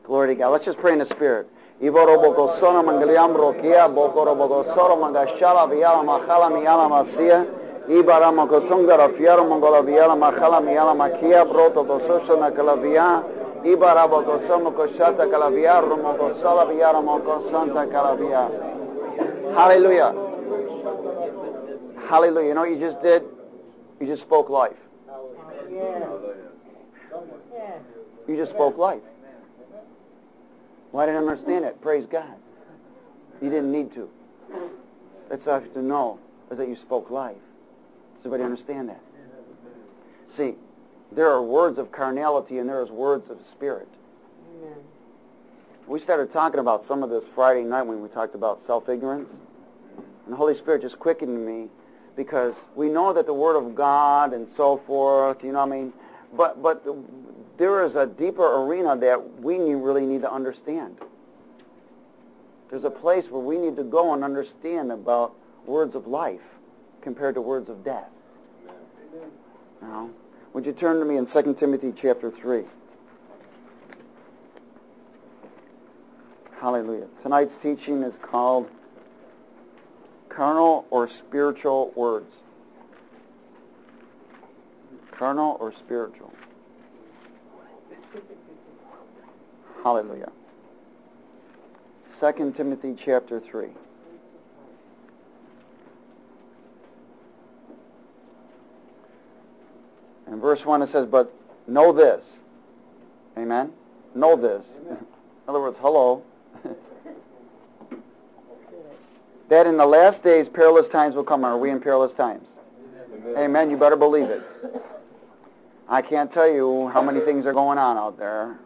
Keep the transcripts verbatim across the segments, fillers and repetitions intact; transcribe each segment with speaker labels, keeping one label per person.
Speaker 1: Glory to God. Let's just pray in the Spirit. Ivorobokosona mangaliambrokia, bokorobokosoro mangashala viala machala miala masia, Ibaramokosungara fiaro mongola viala machala miala makia, broto bososona calavia, Ibarabokosomo koshata calavia, romokosala viara mokosanta calavia. Hallelujah. Hallelujah. You know what you just did? You just spoke life. You just spoke life. Well, I didn't understand it. Praise God. You didn't need to. That's all you have to know, is that you spoke life. Does everybody understand that? See, there are words of carnality and there is words of spirit. Amen. We started talking about some of this Friday night when we talked about self-ignorance. And the Holy Spirit just quickened me because we know that the Word of God and so forth, you know what I mean? But, but the, there is a deeper arena that we need, really need to understand. There's a place where we need to go and understand about words of life compared to words of death. Now, would you turn to me in Second Timothy chapter three? Hallelujah. Tonight's teaching is called Carnal or Spiritual Words. Carnal or spiritual. Hallelujah. Second Timothy chapter three. In verse one it says, but know this. Amen? Know this. Amen. In other words, hello. That in the last days perilous times will come. Are we in perilous times? Amen. Amen. You better believe it. I can't tell you how many things are going on out there.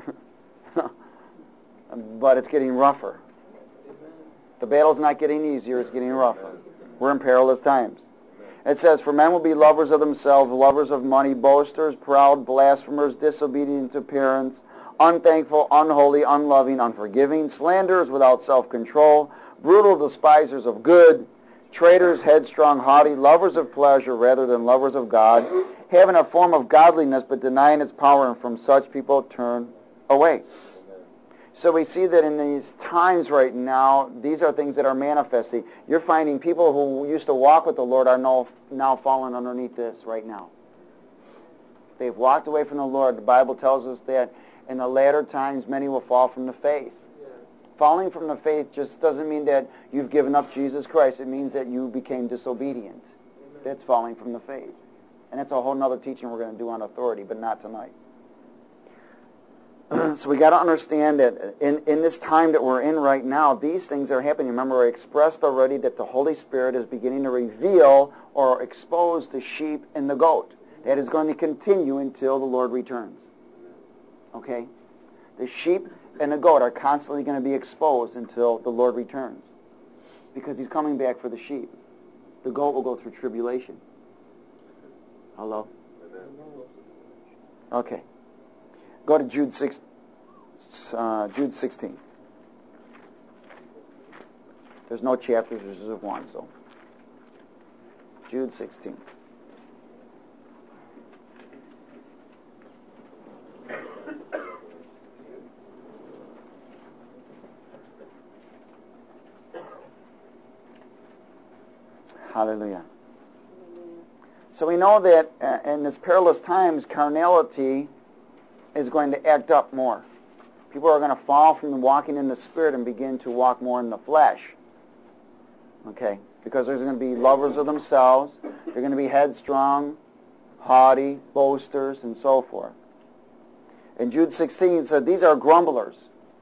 Speaker 1: But it's getting rougher. The battle's not getting easier, it's getting rougher. We're in perilous times. It says, for men will be lovers of themselves, lovers of money, boasters, proud, blasphemers, disobedient to parents, unthankful, unholy, unloving, unforgiving, slanderers without self-control, brutal despisers of good, traitors, headstrong, haughty, lovers of pleasure rather than lovers of God, having a form of godliness but denying its power, and from such people turn away. So we see that in these times right now, these are things that are manifesting. You're finding people who used to walk with the Lord are now, now falling underneath this right now. They've walked away from the Lord. The Bible tells us that in the latter times many will fall from the faith. Yes. Falling from the faith just doesn't mean that you've given up Jesus Christ. It means that you became disobedient. Amen. That's falling from the faith. And that's a whole other teaching we're going to do on authority, but not tonight. So we got to understand that in, in this time that we're in right now, these things are happening. Remember, I expressed already that the Holy Spirit is beginning to reveal or expose the sheep and the goat. That is going to continue until the Lord returns. Okay? The sheep and the goat are constantly going to be exposed until the Lord returns. Because He's coming back for the sheep. The goat will go through tribulation. Hello? Okay. Go to Jude six, uh, Jude sixteen. There's no chapters, there's just one, so. Jude sixteen. Hallelujah. So we know that uh, in this perilous times, carnality is going to act up more. People are going to fall from walking in the Spirit and begin to walk more in the flesh. Okay? Because there's going to be lovers of themselves. They're going to be headstrong, haughty, boasters, and so forth. In Jude sixteen, it said, these are grumblers,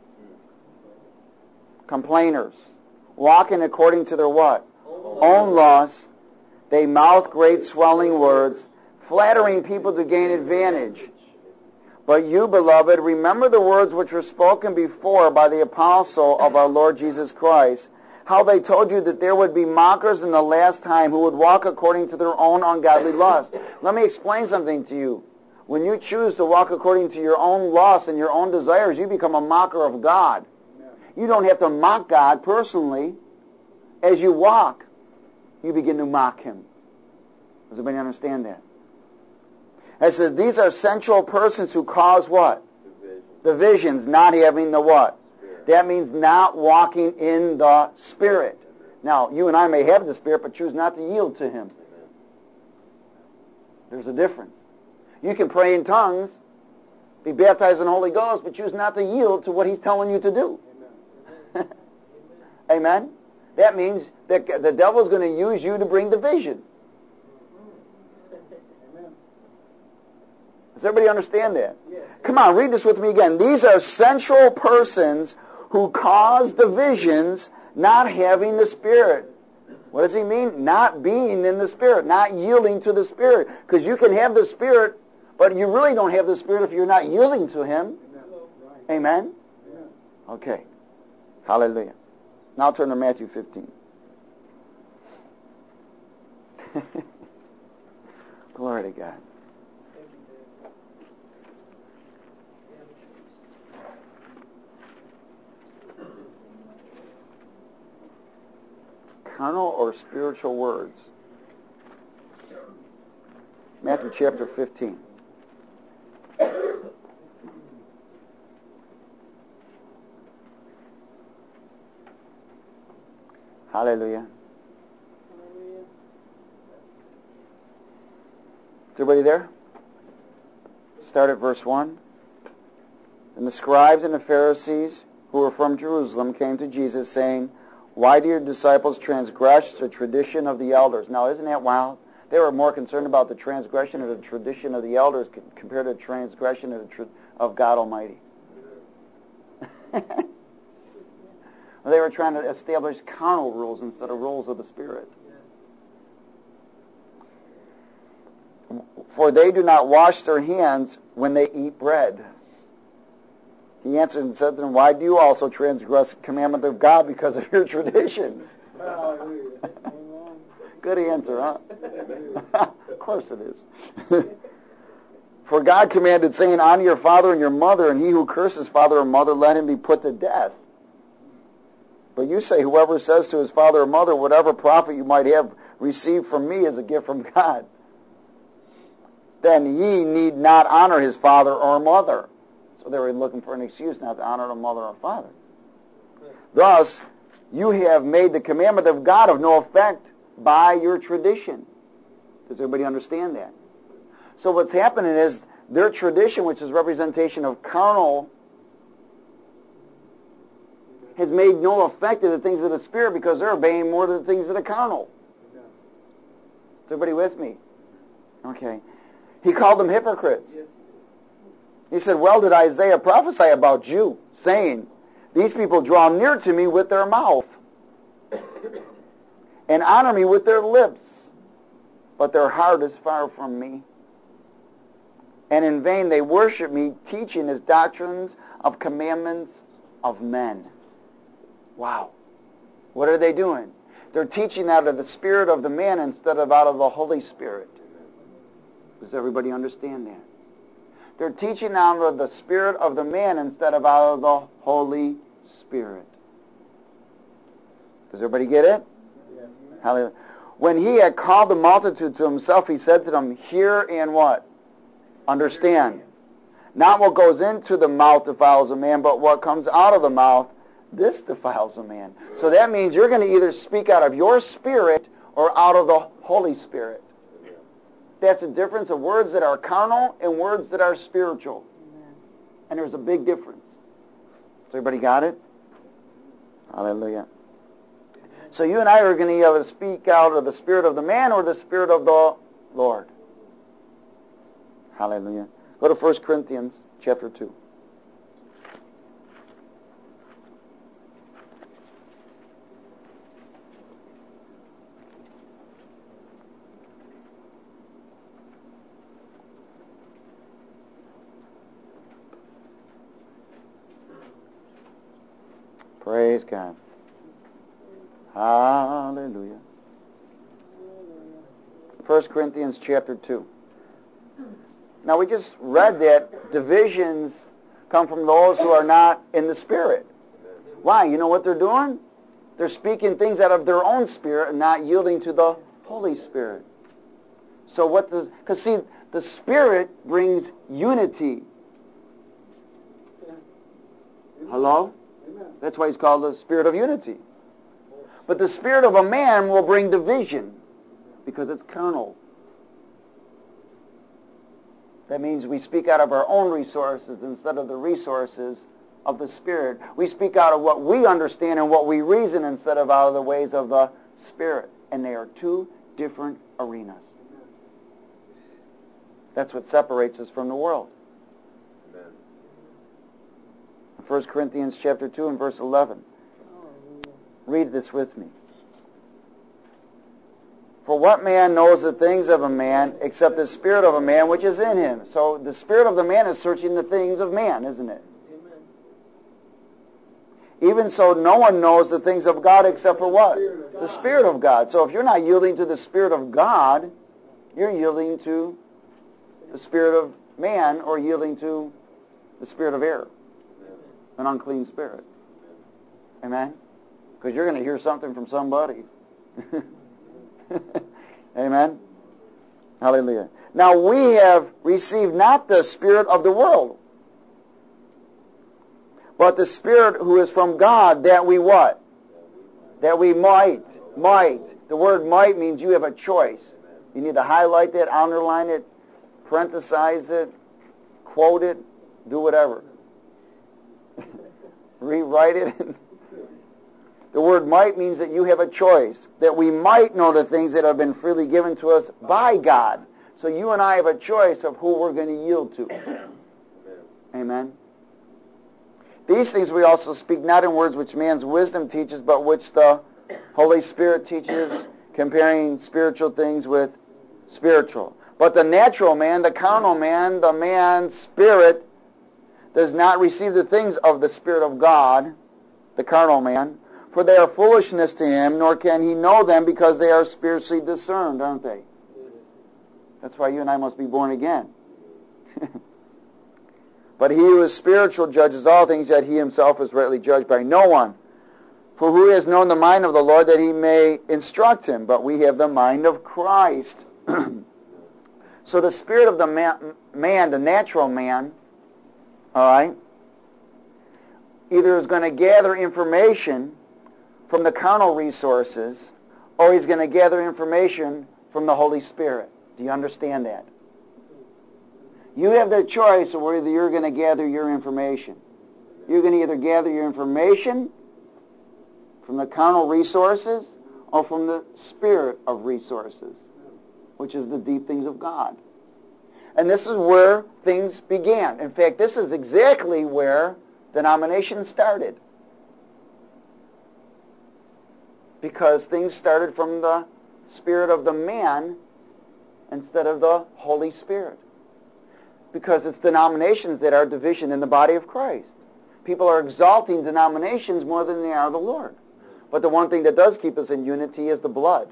Speaker 1: complainers, walking according to their what? Own lusts. They mouth great swelling words, flattering people to gain advantage. But you, beloved, remember the words which were spoken before by the apostle of our Lord Jesus Christ, how they told you that there would be mockers in the last time who would walk according to their own ungodly lust. Let me explain something to you. When you choose to walk according to your own lust and your own desires, you become a mocker of God. You don't have to mock God personally. As you walk, you begin to mock Him. Does anybody understand that? It says, these are sensual persons who cause what? Division. The visions, not having the what? Spirit. That means not walking in the Spirit. Now, you and I may have the Spirit, but choose not to yield to Him. There's a difference. You can pray in tongues, be baptized in the Holy Ghost, but choose not to yield to what He's telling you to do. Amen? Amen? That means that the devil's going to use you to bring division. Does everybody understand that? Yes. Come on, read this with me again. These are central persons who cause divisions, not having the Spirit. What does he mean? Not being in the Spirit, not yielding to the Spirit. Because you can have the Spirit, but you really don't have the Spirit if you're not yielding to Him. Amen? Amen? Okay. Hallelujah. Now turn to Matthew fifteen. Glory to God. Carnal or spiritual words? Matthew chapter fifteen. Hallelujah. Is everybody there? Start at verse one. And the scribes and the Pharisees who were from Jerusalem came to Jesus saying, "Why do your disciples transgress the tradition of the elders?" Now, isn't that wild? They were more concerned about the transgression of the tradition of the elders compared to the transgression of, the tr- of God Almighty. They were trying to establish carnal rules instead of rules of the Spirit. For they do not wash their hands when they eat bread. He answered and said to them, "Why do you also transgress the commandment of God because of your tradition?" Good answer, huh? Of course it is. For God commanded, saying, "Honor your father and your mother, and he who curses father or mother, let him be put to death." But you say, "Whoever says to his father or mother, whatever profit you might have received from me is a gift from God, then he need not honor his father or mother." So they were looking for an excuse not to honor the mother or father. Thus, you have made the commandment of God of no effect by your tradition. Does everybody understand that? So what's happening is their tradition, which is representation of carnal, has made no effect of the things of the Spirit because they're obeying more to the things of the carnal. Is everybody with me? Okay. He called them hypocrites. He said, "Well did Isaiah prophesy about you, saying, these people draw near to me with their mouth and honor me with their lips, but their heart is far from me. And in vain they worship me, teaching as doctrines of commandments of men." Wow. What are they doing? They're teaching out of the spirit of the man instead of out of the Holy Spirit. Does everybody understand that? They're teaching out of the spirit of the man instead of out of the Holy Spirit. Does everybody get it? Yeah. Hallelujah. When he had called the multitude to himself, he said to them, "Hear and what? Understand. Not what goes into the mouth defiles a man, but what comes out of the mouth, this defiles a man." So that means you're going to either speak out of your spirit or out of the Holy Spirit. That's the difference of words that are carnal and words that are spiritual. Amen. And there's a big difference. So everybody got it? Hallelujah. So you and I are going to either speak out of the spirit of the man or the spirit of the Lord. Hallelujah. Go to First Corinthians chapter two. Praise God. Hallelujah. First Corinthians chapter two. Now we just read that divisions come from those who are not in the Spirit. Why? You know what they're doing? They're speaking things out of their own spirit and not yielding to the Holy Spirit. So what does... Because see, the Spirit brings unity. Hello? That's why he's called the spirit of unity. But the spirit of a man will bring division because it's carnal. That means we speak out of our own resources instead of the resources of the Spirit. We speak out of what we understand and what we reason instead of out of the ways of the Spirit. And they are two different arenas. That's what separates us from the world. Amen. First Corinthians chapter two and verse eleven. Read this with me. For what man knows the things of a man except the spirit of a man which is in him? So the spirit of the man is searching the things of man, isn't it? Amen. Even so, no one knows the things of God except for what? Spirit the Spirit of God. So if you're not yielding to the Spirit of God, you're yielding to the spirit of man or yielding to the spirit of error, an unclean spirit. Amen? Because you're going to hear something from somebody. Amen? Hallelujah. Now we have received not the spirit of the world, but the Spirit who is from God, that we what? That we might. Might. The word might means you have a choice. You need to highlight that, underline it, parenthesize it, quote it, do whatever. Rewrite it. The word might means that you have a choice, that we might know the things that have been freely given to us by God. So you and I have a choice of who we're going to yield to. Amen. These things we also speak not in words which man's wisdom teaches, but which the Holy Spirit teaches, comparing spiritual things with spiritual. But the natural man, the carnal man, the man's spirit, does not receive the things of the Spirit of God, the carnal man, for they are foolishness to him, nor can he know them because they are spiritually discerned, aren't they? That's why you and I must be born again. But he who is spiritual judges all things, yet he himself is rightly judged by no one. For who has known the mind of the Lord that he may instruct him? But we have the mind of Christ. So the spirit of the man, man, the natural man, all right, either is going to gather information from the carnal resources, or he's going to gather information from the Holy Spirit. Do you understand that? You have the choice of whether you're going to gather your information. You're going to either gather your information from the carnal resources or from the spirit of resources, which is the deep things of God. And this is where things began. In fact, this is exactly where denominations started. Because things started from the spirit of the man instead of the Holy Spirit. Because it's denominations that are division in the body of Christ. People are exalting denominations more than they are the Lord. But the one thing that does keep us in unity is the blood.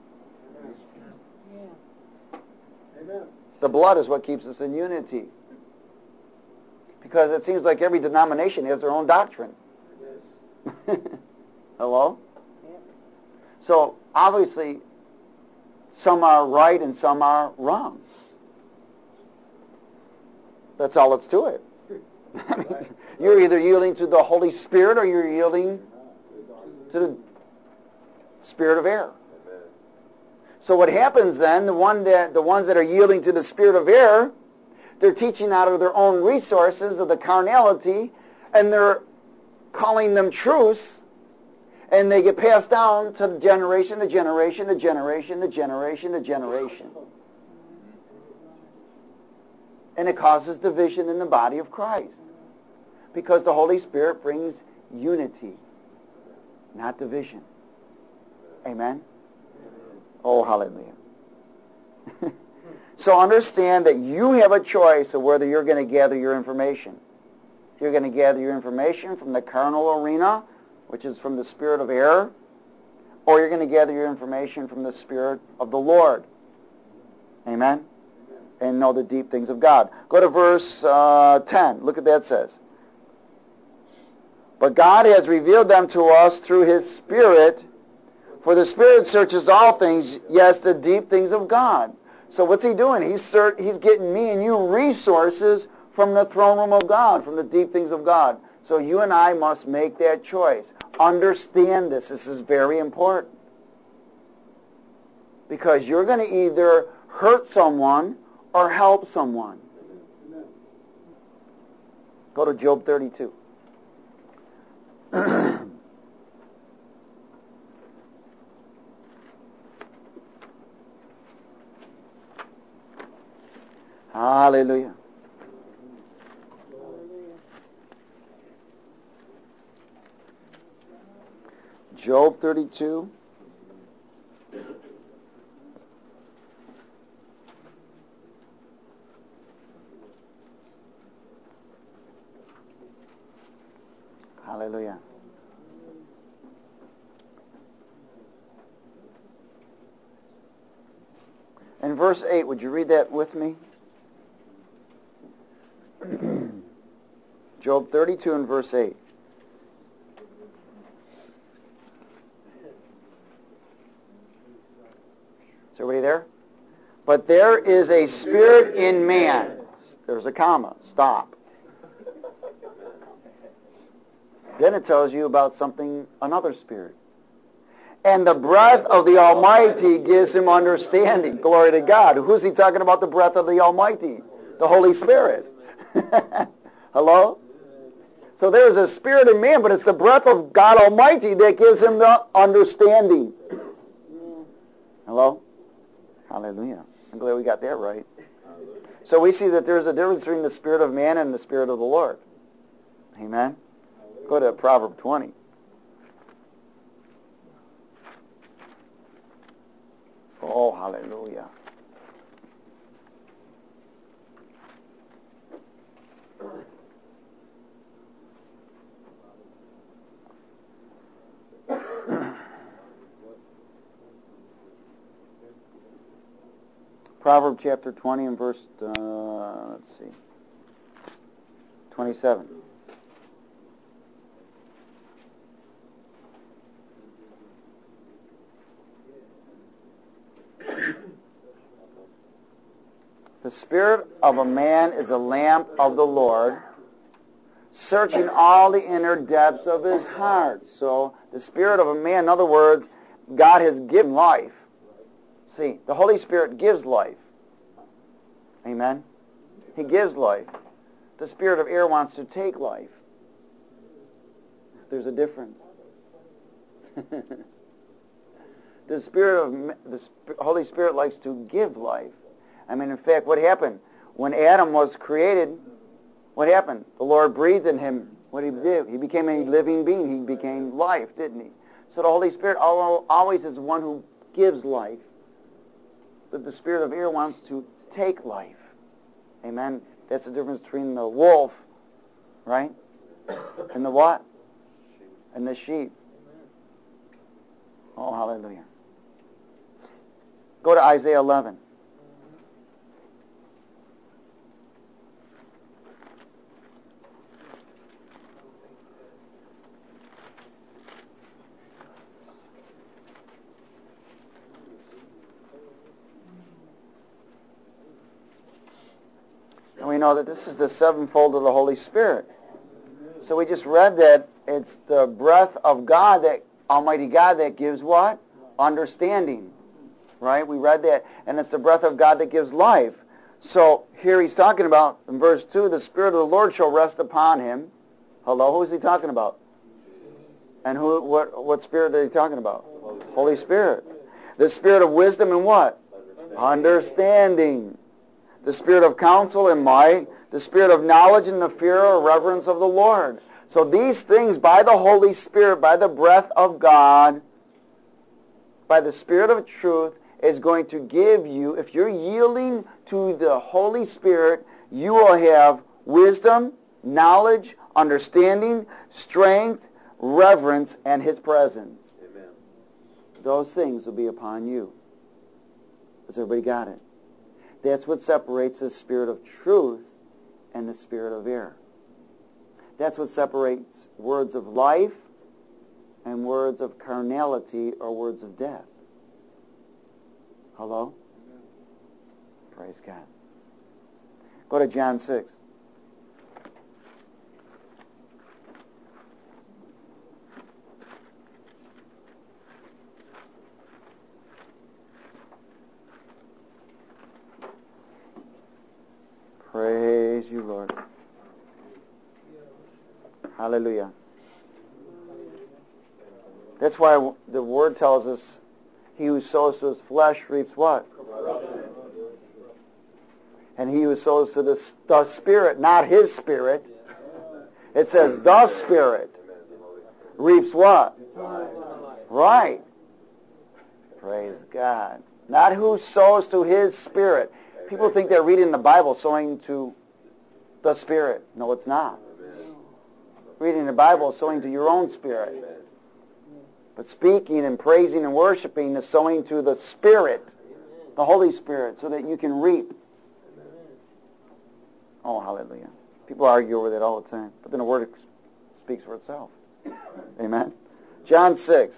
Speaker 2: Amen.
Speaker 1: The blood is what keeps us in unity. Because it seems like every denomination has their own doctrine.
Speaker 2: Yes.
Speaker 1: Hello? So, obviously, some are right and some are wrong. That's all that's to it. I mean, you're either yielding to the Holy Spirit or you're yielding to the spirit of error. So what happens then, the one that the ones that are yielding to the spirit of error, they're teaching out of their own resources of the carnality, and they're calling them truths, and they get passed down to generation to generation to generation to generation to generation. And it causes division in the body of Christ. Because the Holy Spirit brings unity, not division. Amen? Oh, hallelujah. So understand that you have a choice of whether you're going to gather your information. You're going to gather your information from the carnal arena, which is from the spirit of error, or you're going to gather your information from the Spirit of the Lord. Amen? And know the deep things of God. Go to verse uh, ten. Look at that says. But God has revealed them to us through His Spirit, for the Spirit searches all things, yes, the deep things of God. So what's He doing? He's, cert- he's getting me and you resources from the throne room of God, from the deep things of God. So you and I must make that choice. Understand this. This is very important. Because you're going to either hurt someone or help someone. Go to Job thirty-two. Hallelujah. Job thirty-two. Hallelujah. In verse eight, would you read that with me? Job thirty-two and verse eight. Is everybody there? But there is a spirit in man. There's a comma. Stop. Then it tells you about something, another spirit. And the breath of the Almighty gives him understanding. Glory to God. Who's he talking about, the breath of the Almighty? The Holy Spirit. Hello? So there's a spirit in man, but it's the breath of God Almighty that gives him the understanding. Hello? Hallelujah. I'm glad we got that right. So we see that there's a difference between the spirit of man and the spirit of the Lord. Amen? Go to Proverbs twenty. Oh, hallelujah. Proverbs chapter twenty and verse, uh, let's see, twenty-seven. The spirit of a man is a lamp of the Lord, searching all the inner depths of his heart. So the spirit of a man, in other words, God has given life. See, the Holy Spirit gives life. Amen? He gives life. The spirit of air wants to take life. There's a difference. The spirit of the Holy Spirit likes to give life. I mean, in fact, what happened? When Adam was created, what happened? The Lord breathed in him. What did he do? He became a living being. He became life, didn't he? So the Holy Spirit always is one who gives life. But the spirit of air wants to take life. Amen? That's the difference between the wolf, right? And the what? And the sheep. Oh, hallelujah. Go to Isaiah eleven. And we know that this is the sevenfold of the Holy Spirit. So we just read that it's the breath of God, that Almighty God, that gives what? Understanding. Right? We read that. And it's the breath of God that gives life. So here he's talking about, in verse two, the Spirit of the Lord shall rest upon him. Hello? Who is he talking about? And who? What, what Spirit are he talking about? Holy Spirit. The Spirit of wisdom and what? Understanding. The Spirit of counsel and might, the Spirit of knowledge and the fear or reverence of the Lord. So these things, by the Holy Spirit, by the breath of God, by the Spirit of truth, is going to give you, if you're yielding to the Holy Spirit, you will have wisdom, knowledge, understanding, strength, reverence, and His presence. Amen. Those things will be upon you. Has everybody got it? That's what separates the spirit of truth and the spirit of error. That's what separates words of life and words of carnality or words of death. Hello? Amen. Praise God. Go to John six. Hallelujah. That's why the Word tells us, he who sows to his flesh reaps what? And he who sows to the, the Spirit, not his spirit, it says the Spirit, reaps what? Right. Praise God. Not who sows to his spirit. People think they're reading the Bible, sowing to the Spirit. No, it's not. Reading the Bible, sowing to your own spirit. But speaking and praising and worshiping is sowing to the Spirit, the Holy Spirit, so that you can reap. Oh, hallelujah. People argue over that all the time. But then the Word speaks for itself. Amen. John six.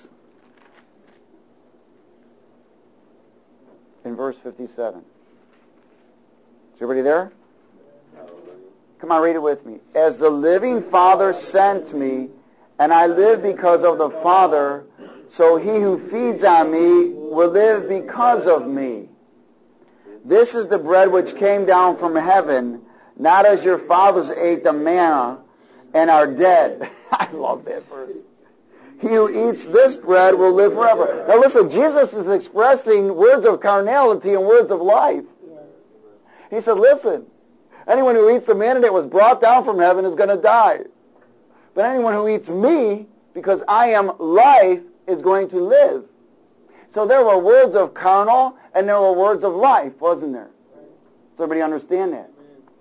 Speaker 1: In verse fifty-seven. Is everybody there? Come on, read it with me. As the living Father sent me, and I live because of the Father, so he who feeds on me will live because of me. This is the bread which came down from heaven, not as your fathers ate the manna and are dead. I love that verse. He who eats this bread will live forever. Now listen, Jesus is expressing words of carnality and words of life. He said, listen, anyone who eats the manna that was brought down from heaven is going to die. But anyone who eats me, because I am life, is going to live. So there were words of carnal and there were words of life, wasn't there? Does everybody understand that?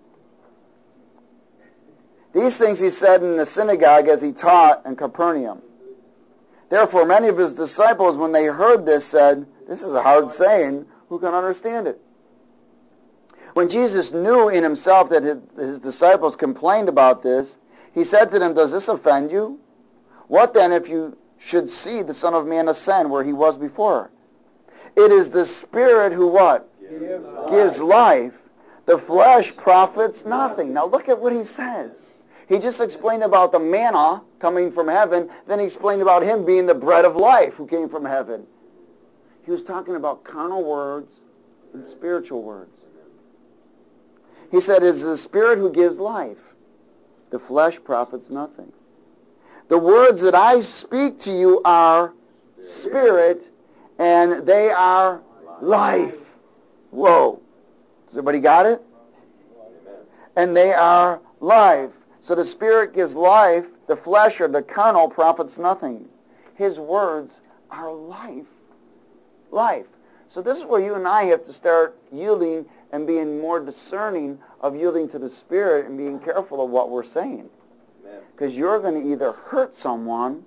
Speaker 1: These things he said in the synagogue as he taught in Capernaum. Therefore, many of his disciples, when they heard this, said, this is a hard saying. Who can understand it? When Jesus knew in himself that his, his disciples complained about this, he said to them, does this offend you? What then if you should see the Son of Man ascend where he was before? It is the Spirit who what? Gives life. Gives life. The flesh profits nothing. Now look at what he says. He just explained about the manna coming from heaven. Then he explained about him being the bread of life who came from heaven. He was talking about carnal words and spiritual words. He said, it is the Spirit who gives life. The flesh profits nothing. The words that I speak to you are spirit, and they are life. Whoa. Does everybody got it? And they are life. So the Spirit gives life, the flesh or the carnal profits nothing. His words are life. Life. So this is where you and I have to start yielding and being more discerning of yielding to the Spirit and being careful of what we're saying. Because you're going to either hurt someone,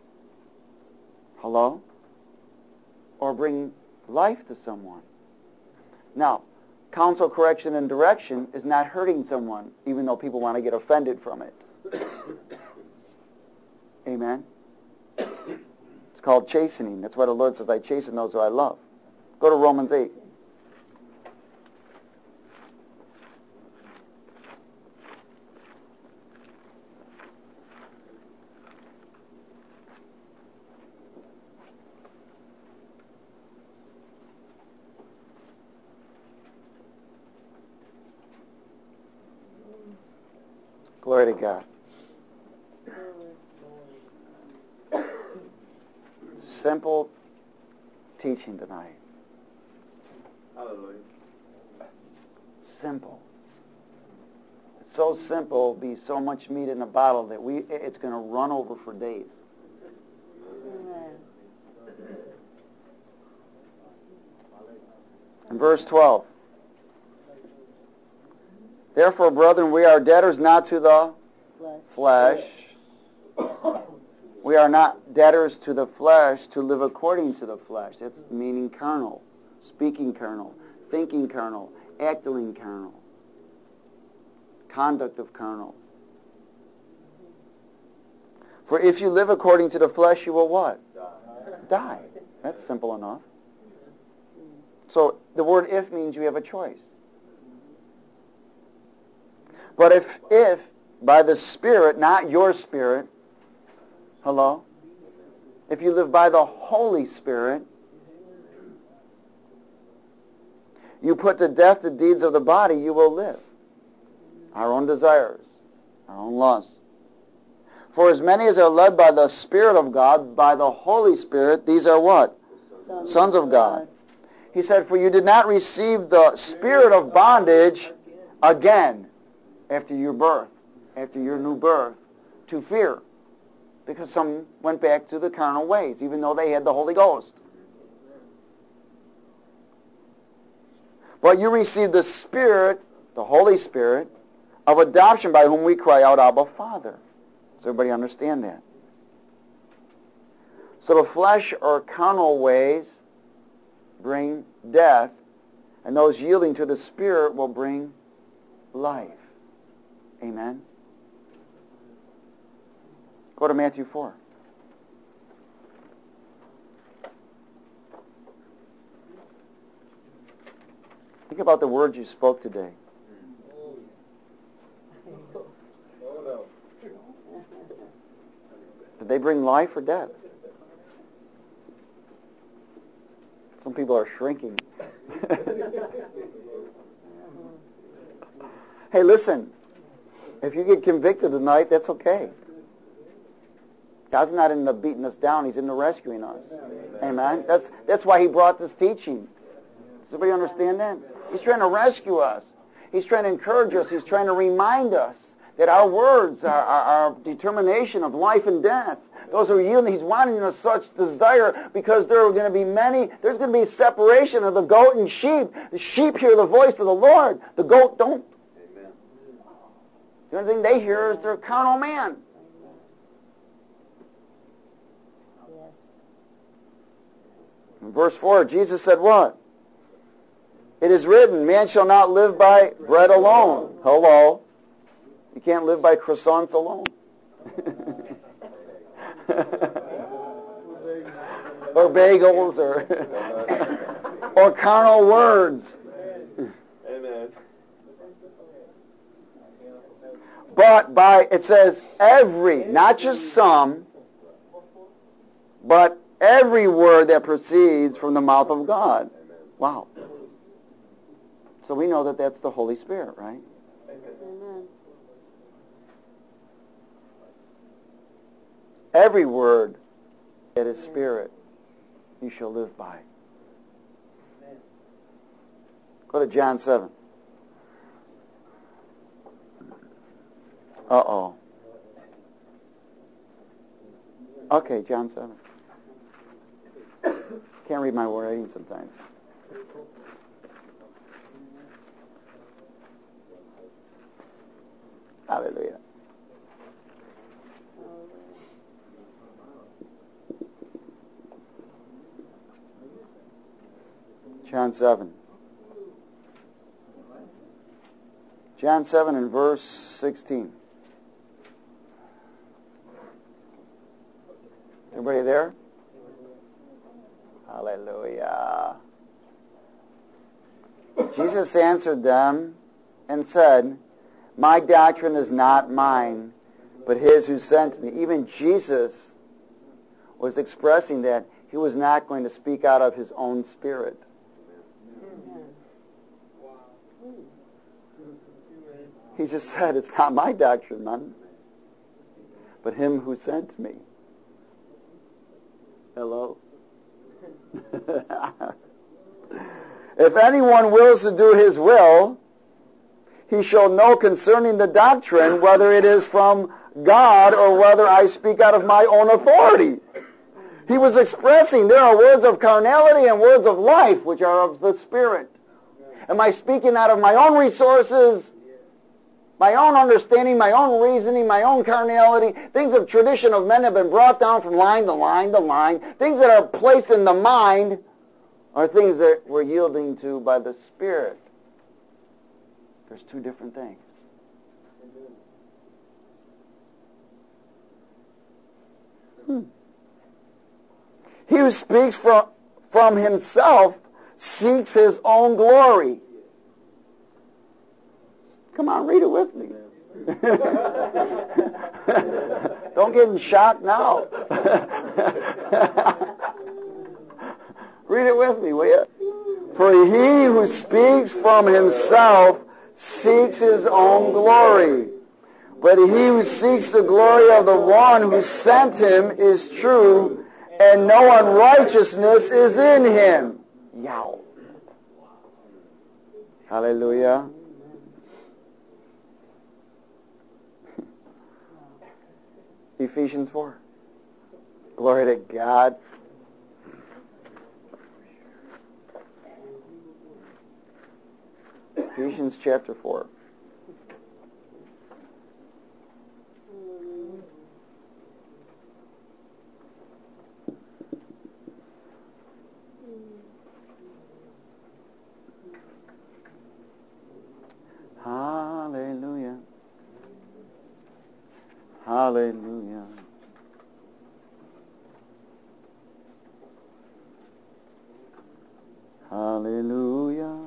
Speaker 1: hello, or bring life to someone. Now, counsel, correction, and direction is not hurting someone, even though people want to get offended from it. Amen? It's called chastening. That's why the Lord says, I chasten those who I love. Go to Romans eight. Glory to God. Simple teaching tonight.
Speaker 2: Hallelujah.
Speaker 1: Simple. It's so simple, be so much meat in a bottle that we it's going to run over for days. In verse twelve. Therefore, brethren, we are debtors not to the flesh. We are not debtors to the flesh to live according to the flesh. That's meaning carnal, speaking carnal, thinking carnal, acting carnal, conduct of carnal. For if you live according to the flesh, you will what? Die. Die. That's simple enough. So the word if means you have a choice. But if, if by the Spirit, not your spirit, hello, if you live by the Holy Spirit, you put to death the deeds of the body, you will live. Our own desires, our own lusts. For as many as are led by the Spirit of God, by the Holy Spirit, these are what? Sons, Sons of God. He said, for you did not receive the spirit of bondage again after your birth, after your new birth, to fear. Because some went back to the carnal ways, even though they had the Holy Ghost. But you received the Spirit, the Holy Spirit, of adoption, by whom we cry out, Abba, Father. Does everybody understand that? So the flesh or carnal ways bring death, and those yielding to the Spirit will bring life. Amen? Go to Matthew four. Think about the words you spoke today. Did they bring life or death? Some people are shrinking. Hey, listen. If you get convicted tonight, that's okay. God's not into beating us down. He's into rescuing us. Amen. That's that's why He brought this teaching. Does everybody understand that? He's trying to rescue us. He's trying to encourage us. He's trying to remind us that our words are our determination of life and death. Those are yielding. He's wanting us such desire because there are going to be many, there's going to be separation of the goat and sheep. The sheep hear the voice of the Lord. The goat don't. Amen. The only thing they hear is their carnal man. In verse four, Jesus said what? It is written, man shall not live by bread alone. Hello. You can't live by croissants alone. Or bagels or or carnal words.
Speaker 3: Amen.
Speaker 1: But by, it says every, not just some, but every word that proceeds from the mouth of God. Wow. So we know that that's the Holy Spirit, right?
Speaker 2: Amen.
Speaker 1: Every word that is spirit, you shall live by. Go to John seven. Uh-oh. Okay, John seven. Can't read my writing sometimes. Hallelujah. John seven. John seven and verse sixteen. Everybody there? Hallelujah. Jesus answered them and said, my doctrine is not mine, but His who sent me. Even Jesus was expressing that He was not going to speak out of His own spirit. He just said, it's not my doctrine, man, but Him who sent me. Hello? If anyone wills to do His will, he shall know concerning the doctrine whether it is from God or whether I speak out of my own authority. He was expressing there are words of carnality and words of life which are of the Spirit. Am I speaking out of my own resources, my own understanding, my own reasoning, my own carnality? Things of tradition of men have been brought down from line to line to line. Things that are placed in the mind are things that we're yielding to by the Spirit. There's two different things. Hmm. He who speaks from, from himself seeks his own glory. Come on, read it with me. Don't get in shock now. Read it with me, will you? For he who speaks from himself seeks his own glory. But he who seeks the glory of the one who sent him is true, and no unrighteousness is in him. Yow. Hallelujah. Ephesians four. Glory to God. Ephesians chapter four. Hallelujah. Hallelujah. Hallelujah.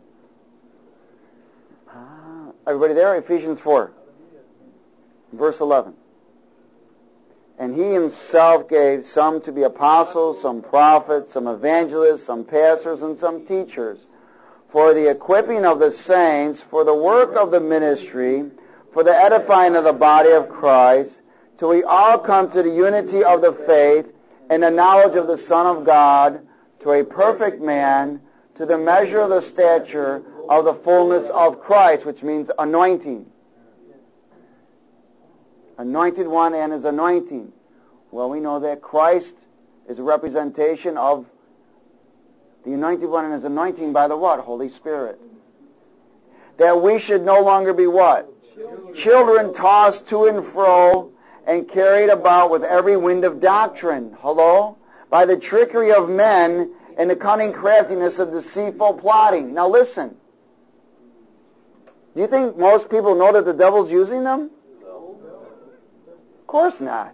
Speaker 1: Ah, everybody there? Ephesians four, verse eleven. And he himself gave some to be apostles, some prophets, some evangelists, some pastors, and some teachers, for the equipping of the saints, for the work of the ministry, for the edifying of the body of Christ, till we all come to the unity of the faith and the knowledge of the Son of God, to a perfect man, to the measure of the stature of the fullness of Christ, which means anointing. Anointed one and his anointing. Well, we know that Christ is a representation of the anointed one and his anointing by the what? Holy Spirit. That we should no longer be what? Children, Children tossed to and fro and carried about with every wind of doctrine. Hello? By the trickery of men and the cunning craftiness of deceitful plotting. Now listen. Do you think most people know that the devil's using them? Of course not.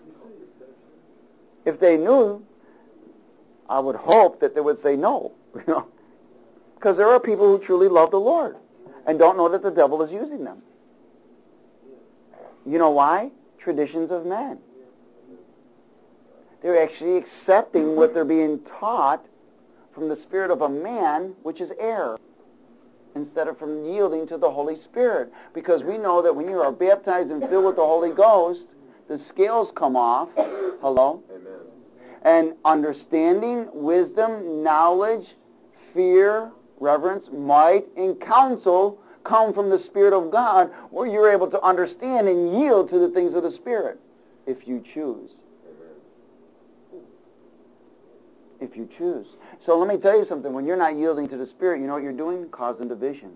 Speaker 1: If they knew, I would hope that they would say no. You know, because there are people who truly love the Lord and don't know that the devil is using them. You know why? Traditions of men. They're actually accepting what they're being taught from the spirit of a man, which is error, instead of from yielding to the Holy Spirit. Because we know that when you are baptized and filled with the Holy Ghost, the scales come off. Hello? Amen. And understanding, wisdom, knowledge, fear, reverence, might, and counsel come from the Spirit of God, where you're able to understand and yield to the things of the Spirit, if you choose. If you choose. So let me tell you something. When you're not yielding to the Spirit, you know what you're doing? Causing division.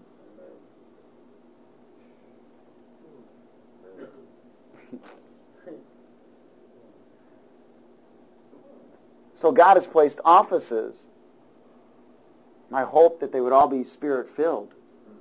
Speaker 1: So God has placed offices. I hope that they would all be Spirit-filled.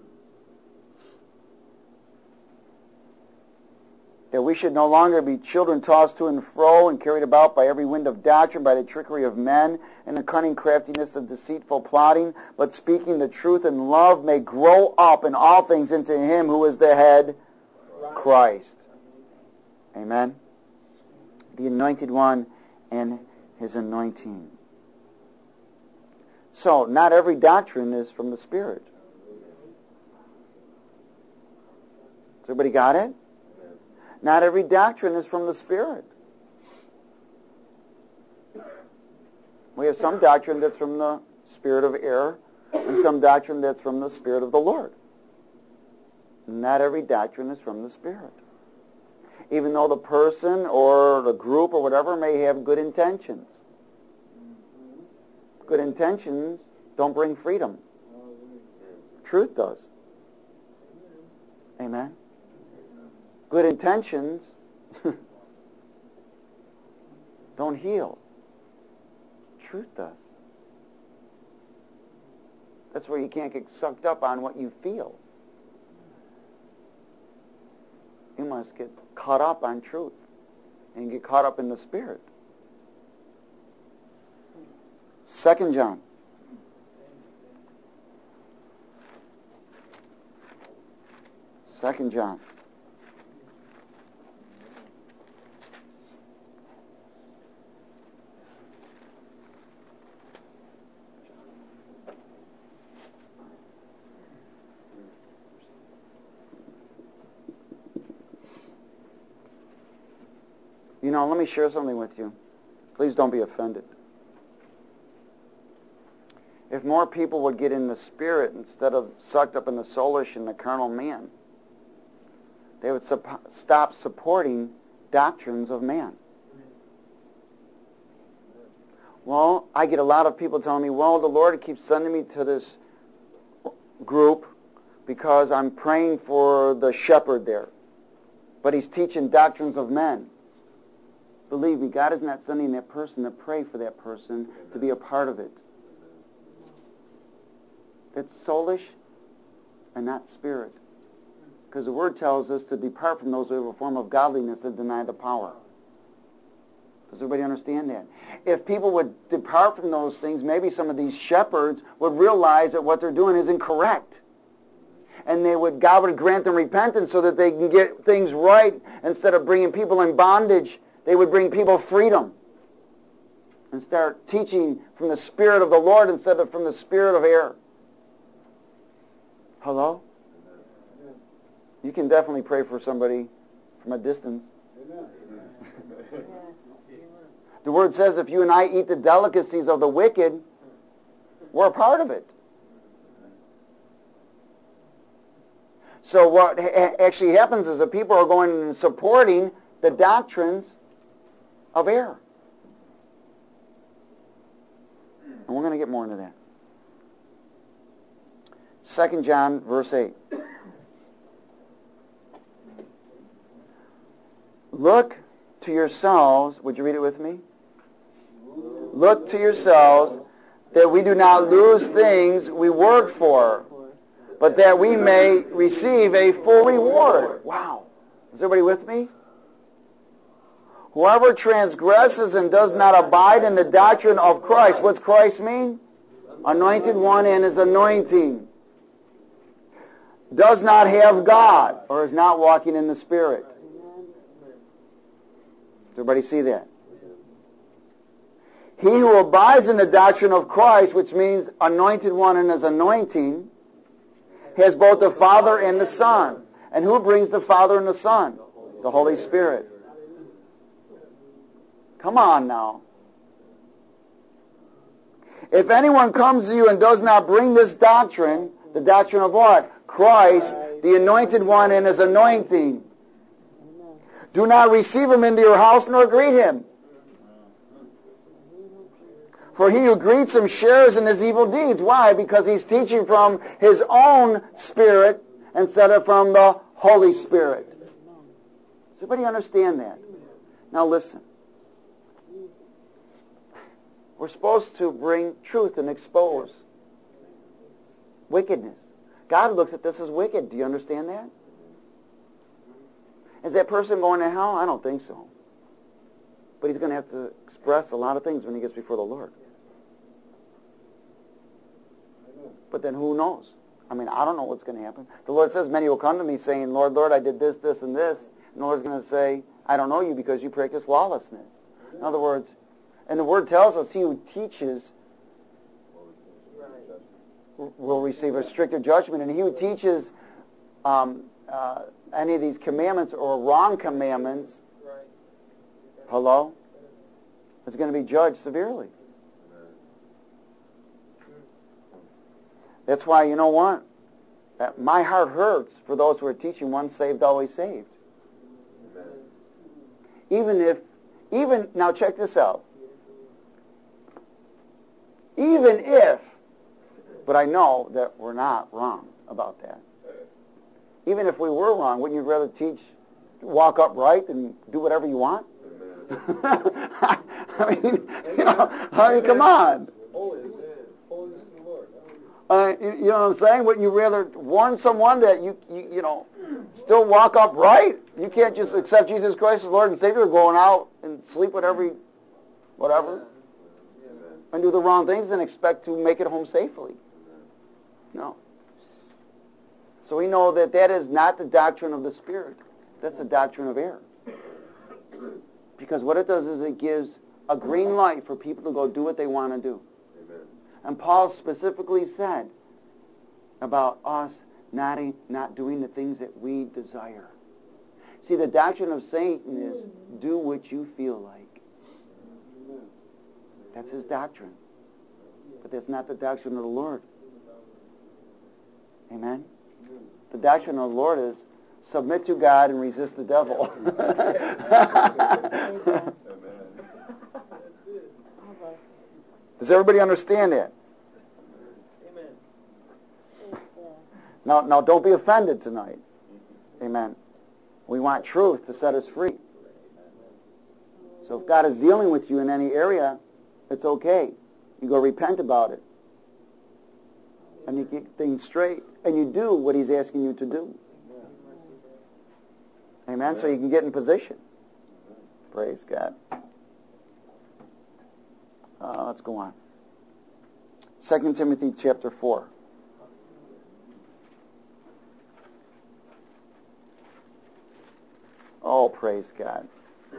Speaker 1: That we should no longer be children tossed to and fro and carried about by every wind of doctrine, by the trickery of men and the cunning craftiness of deceitful plotting, but speaking the truth in love may grow up in all things into him who is the head, Christ. Amen. The anointed one and his anointing. So, not every doctrine is from the Spirit. Has everybody got it? Not every doctrine is from the Spirit. We have some doctrine that's from the spirit of error and some doctrine that's from the Spirit of the Lord. Not every doctrine is from the Spirit. Even though the person or the group or whatever may have good intentions. Good intentions don't bring freedom. Truth does. Amen. Good intentions don't heal. Truth does. That's where you can't get sucked up on what you feel. You must get caught up on truth and get caught up in the Spirit. Second John. Second John. You know, let me share something with you. Please don't be offended. If more people would get in the spirit instead of sucked up in the soulish and the carnal man, they would sup- stop supporting doctrines of man. Well, I get a lot of people telling me, well, the Lord keeps sending me to this group because I'm praying for the shepherd there. But he's teaching doctrines of men. Believe me, God is not sending that person to pray for that person to be a part of it. It's soulish and not spirit. Because the Word tells us to depart from those who have a form of godliness and deny the power. Does everybody understand that? If people would depart from those things, maybe some of these shepherds would realize that what they're doing is incorrect. And they would, God would grant them repentance so that they can get things right. Instead of bringing people in bondage, they would bring people freedom. And start teaching from the Spirit of the Lord instead of from the spirit of error. Hello? You can definitely pray for somebody from a distance. The Word says if you and I eat the delicacies of the wicked, we're a part of it. So what ha- actually happens is that people are going and supporting the doctrines of error. And we're going to get more into that. Second John, verse eight. Look to yourselves, would you read it with me? Look to yourselves that we do not lose things we work for, but that we may receive a full reward. Wow. Is everybody with me? Whoever transgresses and does not abide in the doctrine of Christ, what's Christ mean? Anointed one and his anointing. Does not have God, or is not walking in the Spirit. Does everybody see that? He who abides in the doctrine of Christ, which means anointed one and his anointing, has both the Father and the Son. And who brings the Father and the Son? The Holy Spirit. Come on now. If anyone comes to you and does not bring this doctrine, the doctrine of what? Christ, the anointed one and his anointing, do not receive him into your house nor greet him. For he who greets him shares in his evil deeds. Why? Because he's teaching from his own spirit instead of from the Holy Spirit. Does everybody understand that? Now listen. We're supposed to bring truth and expose wickedness. God looks at this as wicked. Do you understand that? Is that person going to hell? I don't think so. But he's going to have to express a lot of things when he gets before the Lord. But then who knows? I mean, I don't know what's going to happen. The Lord says, many will come to me saying, Lord, Lord, I did this, this, and this. And the Lord's going to say, I don't know you because you practice lawlessness. In other words, and the Word tells us he who teaches will receive a stricter judgment. And he who teaches um, uh, any of these commandments or wrong commandments, hello, is going to be judged severely. That's why, you know what? That my heart hurts for those who are teaching once saved, always saved. Even if, even, now check this out. Even if, but I know that we're not wrong about that. Even if we were wrong, wouldn't you rather teach, walk upright and do whatever you want? I mean, you know, I mean, come on. Uh, you, you know what I'm saying? Wouldn't you rather warn someone that you, you, you know, still walk upright? You can't just accept Jesus Christ as Lord and Savior, going out and sleep with every, whatever, and do the wrong things and expect to make it home safely. No. So we know that that is not the doctrine of the Spirit. That's the doctrine of error. Because what it does is it gives a green light for people to go do what they want to do. And Paul specifically said about us not, not doing the things that we desire. See, the doctrine of Satan is do what you feel like. That's his doctrine. But that's not the doctrine of the Lord. Amen? The doctrine of the Lord is submit to God and resist the devil. Does everybody understand that?
Speaker 2: Amen.
Speaker 1: Now, now don't be offended tonight. Amen. We want truth to set us free. So if God is dealing with you in any area, it's okay. You go repent about it. And you get things straight. And you do what he's asking you to do. Amen. So you can get in position. Praise God. Uh, let's go on. Second Timothy chapter four. Oh, praise God.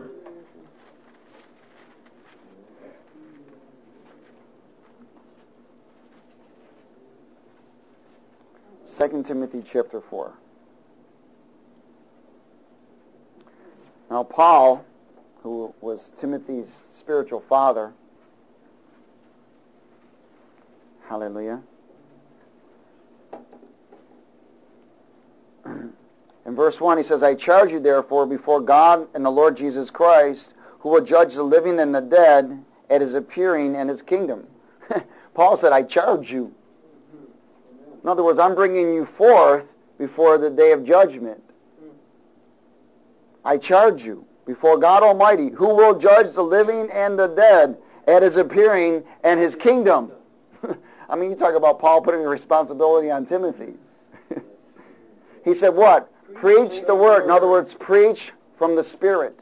Speaker 1: Second Timothy chapter four. Now Paul, who was Timothy's spiritual father, hallelujah. In verse one he says, I charge you therefore before God and the Lord Jesus Christ, who will judge the living and the dead at his appearing and his kingdom. Paul said, I charge you. In other words, I'm bringing you forth before the day of judgment. I charge you before God Almighty, who will judge the living and the dead at his appearing and his kingdom. I mean, you talk about Paul putting the responsibility on Timothy. He said what? Preach the word. In other words, preach from the Spirit.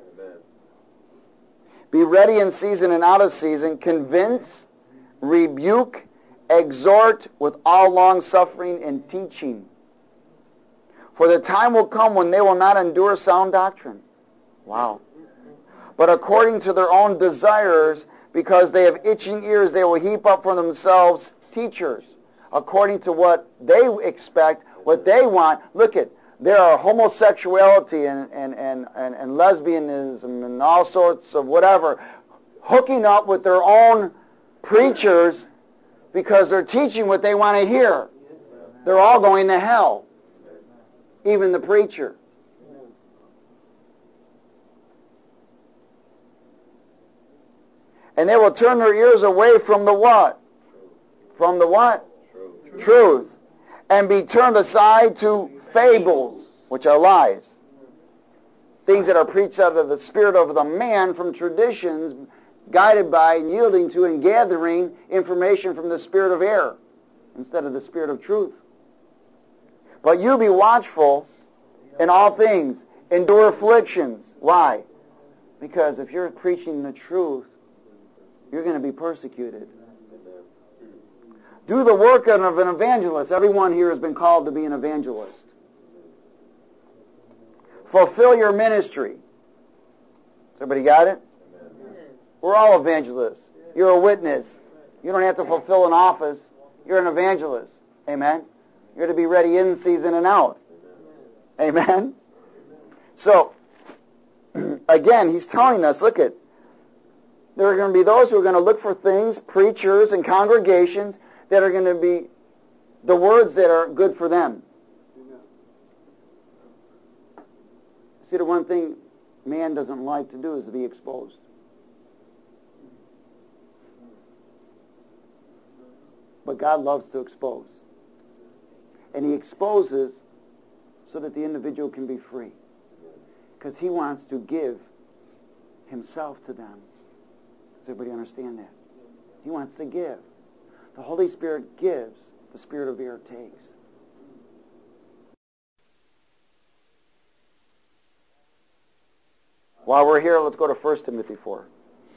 Speaker 1: Be ready in season and out of season. Convince, rebuke, exhort with all long-suffering and teaching. For the time will come when they will not endure sound doctrine. Wow. But according to their own desires, because they have itching ears, they will heap up for themselves teachers. According to what they expect, what they want. Look at, there are homosexuality and, and, and, and, and lesbianism and all sorts of whatever, hooking up with their own preachers because they're teaching what they want to hear. They're all going to hell. Even the preacher. And they will turn their ears away from the what? From the what? Truth. Truth. And be turned aside to fables, which are lies. Things that are preached out of the spirit of the man from traditions, guided by and yielding to and gathering information from the spirit of error instead of the spirit of truth. But you be watchful in all things. Endure afflictions. Why? Because if you're preaching the truth, you're going to be persecuted. Do the work of an evangelist. Everyone here has been called to be an evangelist. Fulfill your ministry. Everybody got it? We're all evangelists. You're a witness. You don't have to fulfill an office. You're an evangelist. Amen? You're to be ready in season and out. Amen? So, again, he's telling us, look at, there are going to be those who are going to look for things, preachers and congregations, that are going to be the words that are good for them. See, the one thing man doesn't like to do is to be exposed. But God loves to expose. And he exposes so that the individual can be free. Because he wants to give himself to them. Does everybody understand that? He wants to give. The Holy Spirit gives. The Spirit of error takes. While we're here, let's go to First Timothy four.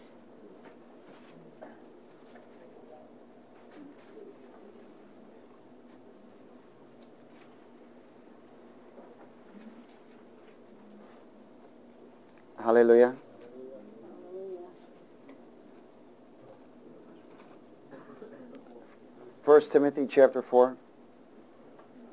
Speaker 1: Hallelujah. First Timothy chapter four.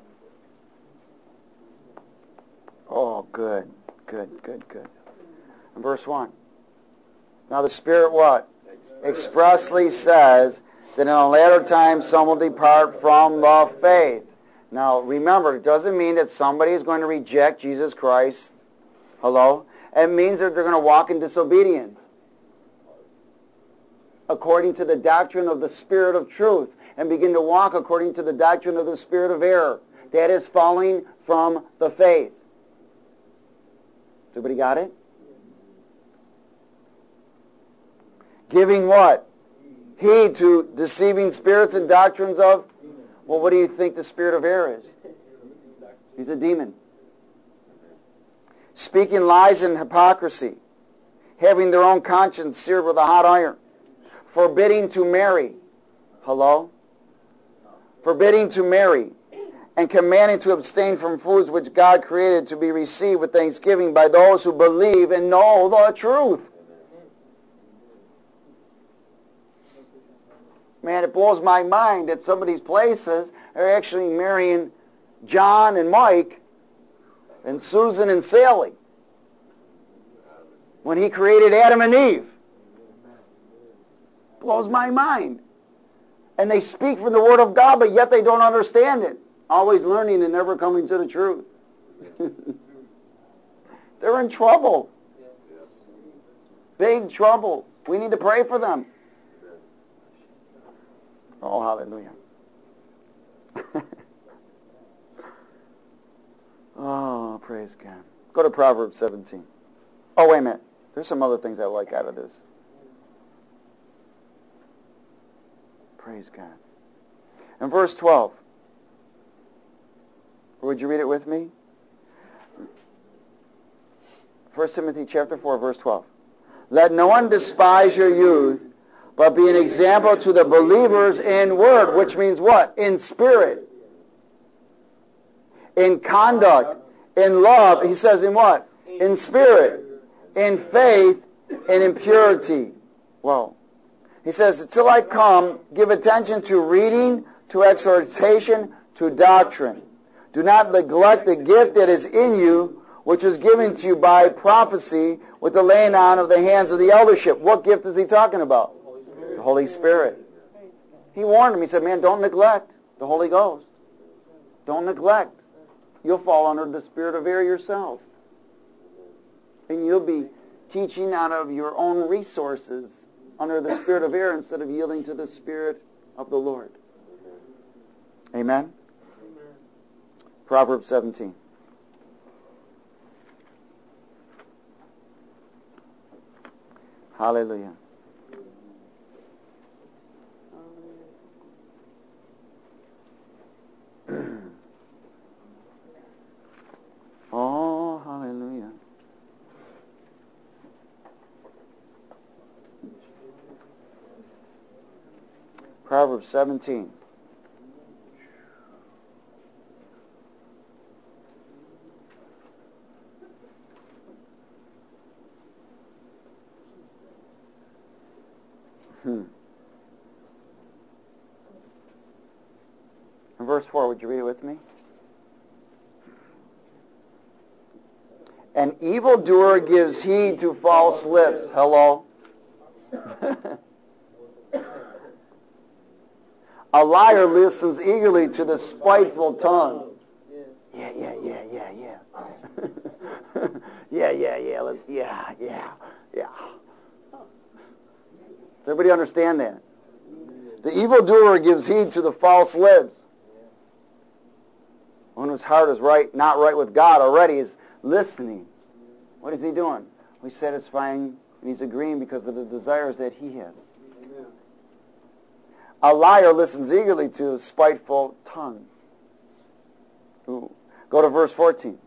Speaker 1: Oh, good, good, good, good. In verse one. Now the Spirit what? Expressly says that in a later time some will depart from the faith. Now remember, it doesn't mean that somebody is going to reject Jesus Christ. Hello? It means that they're going to walk in disobedience according to the doctrine of the Spirit of truth and begin to walk according to the doctrine of the spirit of error. That is falling from the faith. Everybody got it? Giving what? Heed to deceiving spirits and doctrines of? Well, what do you think the spirit of error is? He's a demon. Speaking lies and hypocrisy. Having their own conscience seared with a hot iron. Forbidding to marry. Hello? Forbidding to marry. And commanding to abstain from foods which God created to be received with thanksgiving by those who believe and know the truth. Man, it blows my mind that some of these places are actually marrying John and Mike and Susan and Sally when he created Adam and Eve. Blows my mind. And they speak from the Word of God, but yet they don't understand it. Always learning and never coming to the truth. They're in trouble. Big trouble. We need to pray for them. Oh, hallelujah. Oh, praise God. Go to Proverbs seventeen. Oh, wait a minute. There's some other things I like out of this. Praise God. In verse twelve. Would you read it with me? First Timothy chapter four, verse twelve. Let no one despise your youth, but be an example to the believers in word, which means what? In spirit, in conduct, in love. He says in what? In spirit, in faith, and in purity. Whoa. He says, until I come, give attention to reading, to exhortation, to doctrine. Do not neglect the gift that is in you, which was given to you by prophecy with the laying on of the hands of the eldership. What gift is he talking about? The Holy Spirit. He warned him. He said, man, don't neglect the Holy Ghost. Don't neglect. You'll fall under the spirit of error yourself. And you'll be teaching out of your own resources under the spirit of error instead of yielding to the Spirit of the Lord. Amen? Proverbs seventeen. Hallelujah. Oh, hallelujah. Proverbs seventeen. Hmm. In verse four, would you read it with me? An evildoer gives heed to false lips. Hello? A liar listens eagerly to the spiteful tongue. Yeah, yeah, yeah, yeah, yeah. yeah, yeah, yeah, let's, yeah, yeah, yeah. Does everybody understand that? The evildoer gives heed to the false lips. One whose heart is right, not right with God already is listening. What is he doing? He's satisfying and he's agreeing because of the desires that he has. A liar listens eagerly to a spiteful tongue. Ooh. Go to verse fourteen.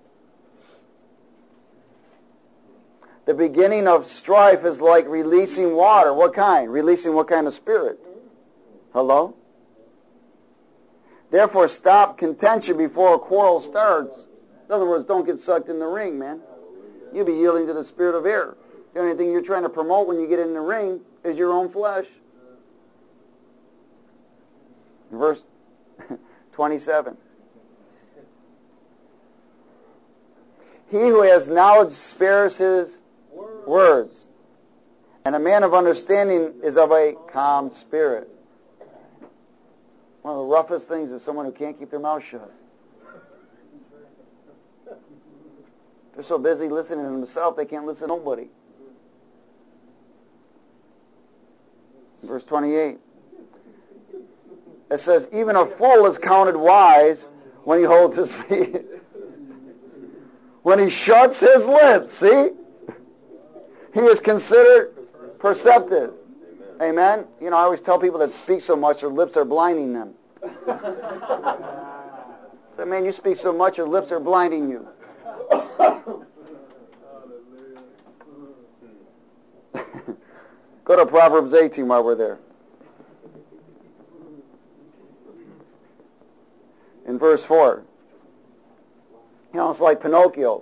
Speaker 1: The beginning of strife is like releasing water. What kind? Releasing what kind of spirit? Hello? Therefore, stop contention before a quarrel starts. In other words, don't get sucked in the ring, man. You'll be yielding to the spirit of error. The only thing you're trying to promote when you get in the ring is your own flesh. Verse twenty-seven. He who has knowledge spares his words. And a man of understanding is of a calm spirit. One of the roughest things is someone who can't keep their mouth shut. They're so busy listening to themselves, they can't listen to nobody. Verse twenty-eight. It says, even a fool is counted wise when he holds his peace. When he shuts his lips, see? He is considered perceptive. Amen? You know, I always tell people that speak so much, their lips are blinding them. So, man, you speak so much, your lips are blinding you. Go to Proverbs eighteen while we're there. In verse four. You know, it's like Pinocchio.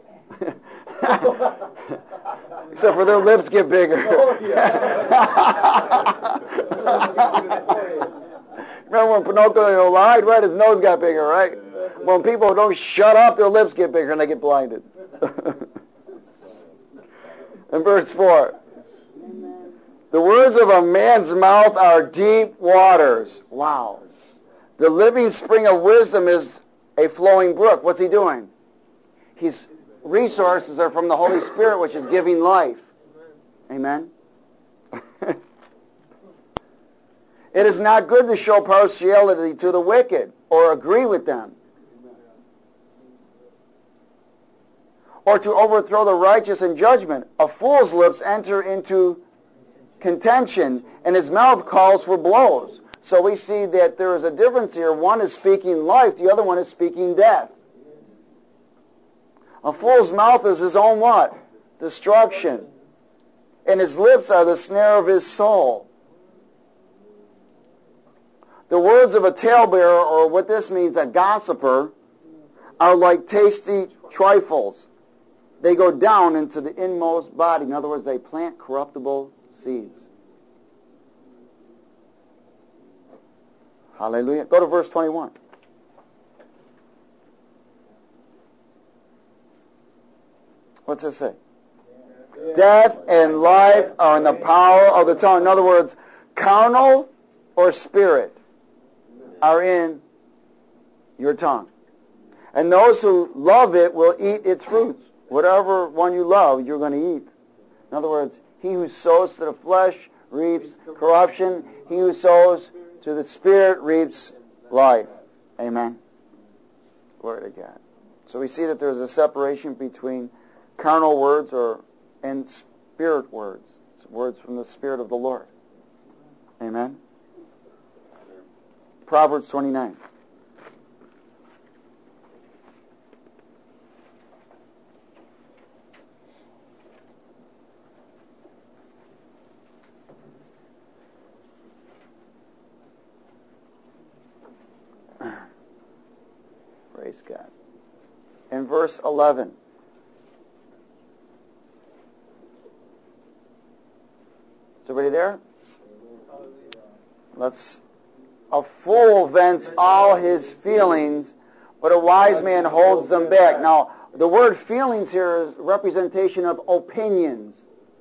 Speaker 1: Except for their lips get bigger.
Speaker 2: Oh, yeah.
Speaker 1: Remember when Pinocchio lied, right? His nose got bigger, right? When people don't shut up, their lips get bigger and they get blinded. In verse four. The words of a man's mouth are deep waters. Wow. The living spring of wisdom is a flowing brook. What's he doing? His resources are from the Holy Spirit, which is giving life. Amen? It is not good to show partiality to the wicked or agree with them, or to overthrow the righteous in judgment. A fool's lips enter into contention, and his mouth calls for blows. So we see that there is a difference here. One is speaking life, the other one is speaking death. A fool's mouth is his own what? Destruction. And his lips are the snare of his soul. The words of a talebearer, or what this means, a gossiper, are like tasty trifles. They go down into the inmost body. In other words, they plant corruptible seeds. Hallelujah. Go to verse twenty-one. What's it say? Yeah. Death and life are in the power of the tongue. In other words, carnal or spirit are in your tongue. And those who love it will eat its fruits. Whatever one you love, you're going to eat. In other words, he who sows to the flesh reaps corruption. He who sows to the Spirit reaps life. Amen. Glory to God. So we see that there's a separation between carnal words or and spirit words. It's words from the Spirit of the Lord. Amen. Proverbs twenty-nine. Praise God. In verse eleven. Is everybody there? Let's. A fool vents all his feelings, but a wise man holds them back. Now, the word feelings here is representation of opinions.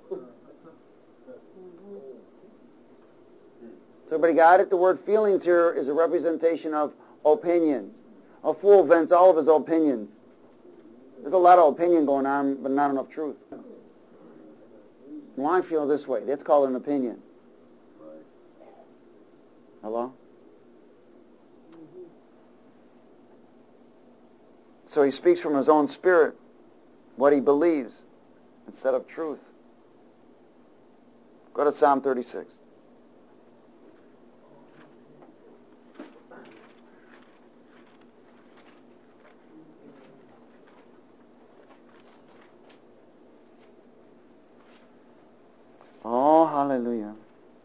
Speaker 1: So everybody got it? The word feelings here is a representation of opinions. A fool vents all of his opinions. There's a lot of opinion going on, but not enough truth. Well, I feel this way. That's called an opinion. Hello? So he speaks from his own spirit, what he believes, instead of truth. Go to Psalm thirty-six. Oh, hallelujah.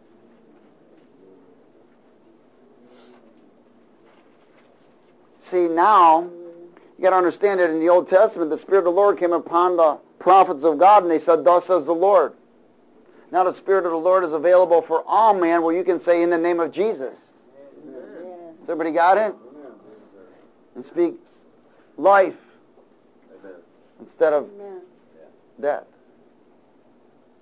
Speaker 1: See, now, you got to understand that in the Old Testament, the Spirit of the Lord came upon the prophets of God, and they said, thus says the Lord. Now the Spirit of the Lord is available for all man, where you can say, in the name of Jesus. Amen. Has everybody got it? Amen. And speak life. Amen. Instead of Amen. Death.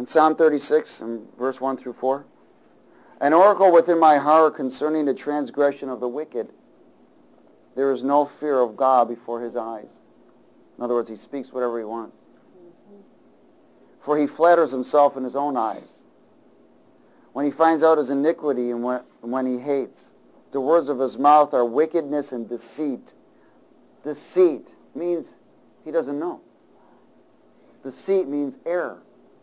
Speaker 1: In Psalm thirty-six, in verse one through four, an oracle within my heart concerning the transgression of the wicked. There is no fear of God before his eyes. In other words, he speaks whatever he wants. For he flatters himself in his own eyes. When he finds out his iniquity and when, when he hates, the words of his mouth are wickedness and deceit. Deceit means he doesn't know. Deceit means error.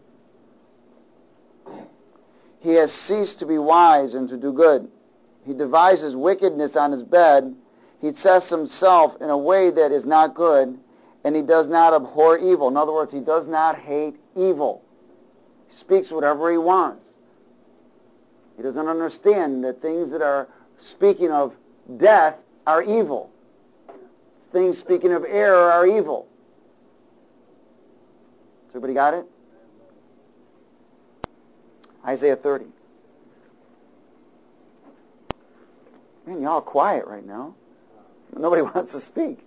Speaker 1: He has ceased to be wise and to do good. He devises wickedness on his bed. He sets himself in a way that is not good, and he does not abhor evil. In other words, he does not hate evil. He speaks whatever he wants. He doesn't understand that things that are speaking of death are evil. Things speaking of error are evil. Has everybody got it? Isaiah thirty. Man, you're all quiet right now. Nobody wants to speak.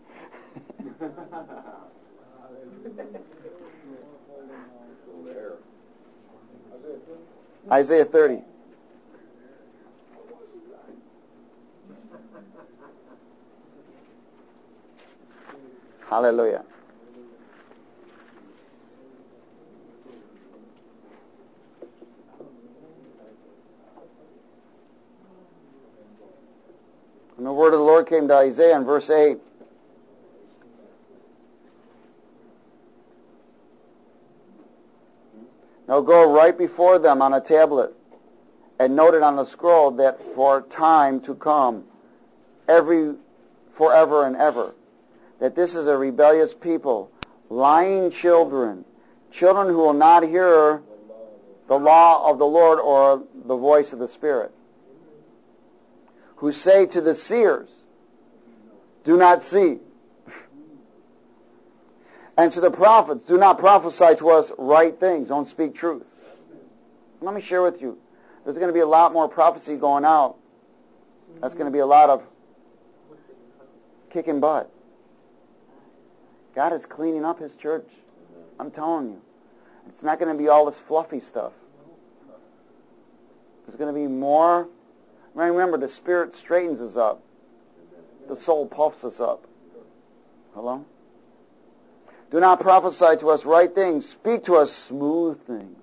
Speaker 1: Isaiah thirty. Hallelujah. And the word of the Lord came to Isaiah in verse eight. Now go right before them on a tablet and note it on a scroll that for time to come, every forever and ever, that this is a rebellious people, lying children, children who will not hear the law of the Lord or the voice of the Spirit, who say to the seers, do not see, and to the prophets, do not prophesy to us right things, don't speak truth. Let me share with you, there's going to be a lot more prophecy going out. That's going to be a lot of kicking butt. God is cleaning up his church. I'm telling you. It's not going to be all this fluffy stuff. There's going to be more. Remember, the Spirit straightens us up. The soul puffs us up. Hello? Do not prophesy to us right things. Speak to us smooth things.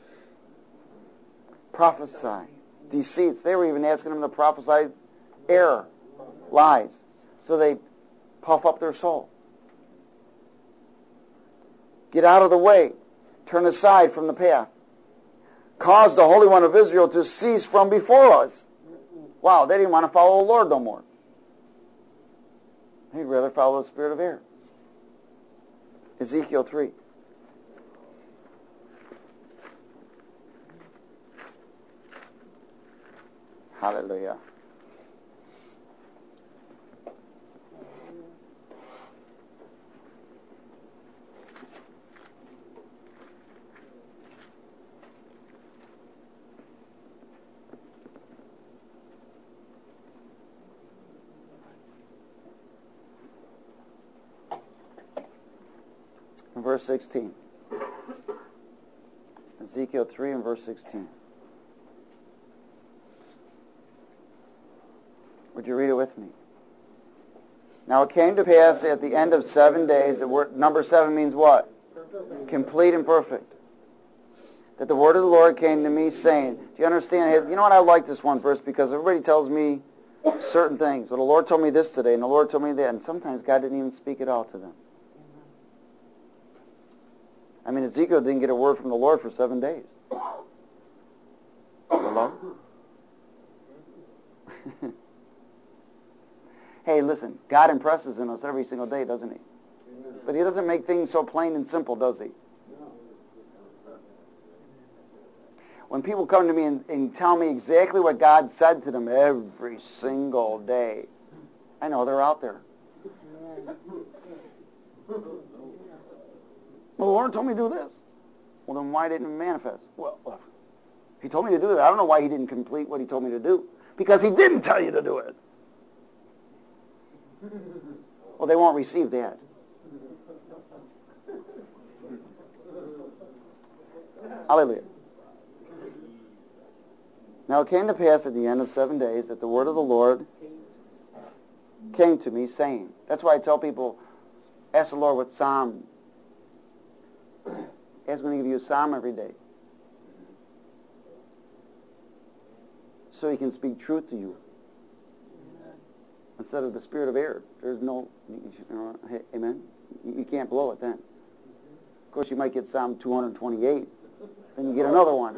Speaker 1: Prophesy. Deceits. They were even asking them to prophesy error, lies. So they puff up their soul. Get out of the way. Turn aside from the path. Cause the Holy One of Israel to cease from before us. Wow, they didn't want to follow the Lord no more. They'd rather follow the spirit of error. Ezekiel three. Hallelujah. Verse sixteen. Ezekiel three and verse sixteen. Would you read it with me? Now it came to pass at the end of seven days, the word, number seven means what? Complete and perfect. That the word of the Lord came to me saying, do you understand? You know what, I like this one verse because everybody tells me certain things. Well, the Lord told me this today, and the Lord told me that, and sometimes God didn't even speak it all to them. I mean, Ezekiel didn't get a word from the Lord for seven days. Hello? Hey, listen, God impresses in us every single day, doesn't he? But he doesn't make things so plain and simple, does he? When people come to me and, and tell me exactly what God said to them every single day, I know they're out there. Well, the Lord told me to do this. Well, then why didn't it manifest? Well, he told me to do it. I don't know why he didn't complete what he told me to do. Because he didn't tell you to do it. Well, they won't receive that. Hallelujah. Now it came to pass at the end of seven days that the word of the Lord came to me, saying, that's why I tell people, ask the Lord what psalm. Ask him to give you a psalm every day. So he can speak truth to you. Instead of the spirit of error. There's no, you know, hey, amen? You can't blow it then. Of course, you might get Psalm two hundred twenty-eight. Then you get another one.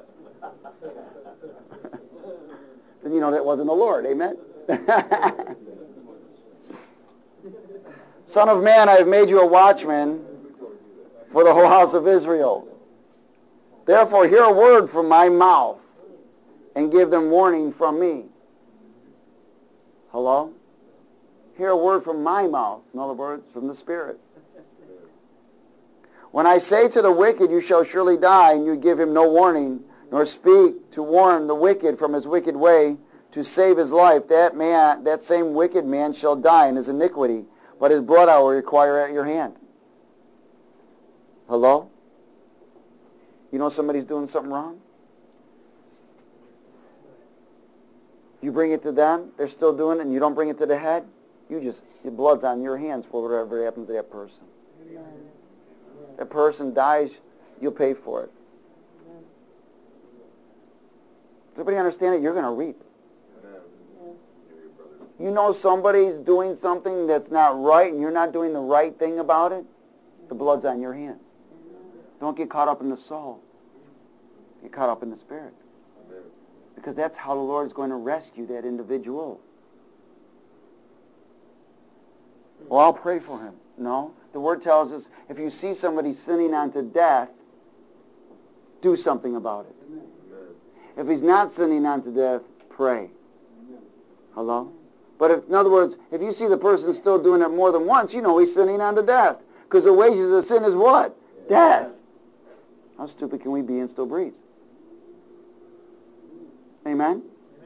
Speaker 1: Then you know that wasn't the Lord. Amen? Son of man, I have made you a watchman for the whole house of Israel. Therefore, hear a word from my mouth and give them warning from me. Hello? Hear a word from my mouth. In other words, from the Spirit. When I say to the wicked, you shall surely die, and you give him no warning, nor speak to warn the wicked from his wicked way, to save his life, that man, that same wicked man shall die in his iniquity, but his blood I will require at your hand. Hello? You know somebody's doing something wrong? You bring it to them, they're still doing it, and you don't bring it to the head, you just, your blood's on your hands for whatever happens to that person. Amen. That person dies, you'll pay for it. Amen. Does everybody understand it? You're going to reap. Amen. You know somebody's doing something that's not right, and you're not doing the right thing about it, the blood's on your hands. Amen. Don't get caught up in the soul. Get caught up in the Spirit. Amen. Because that's how the Lord's going to rescue that individual. Well, I'll pray for him. No. The Word tells us if you see somebody sinning unto death, do something about it. Amen. If he's not sinning unto death, pray. Amen. Hello? But if, in other words, if you see the person still doing it more than once, you know he's sinning unto death. Because the wages of sin is what? Death. How stupid can we be and still breathe? Amen?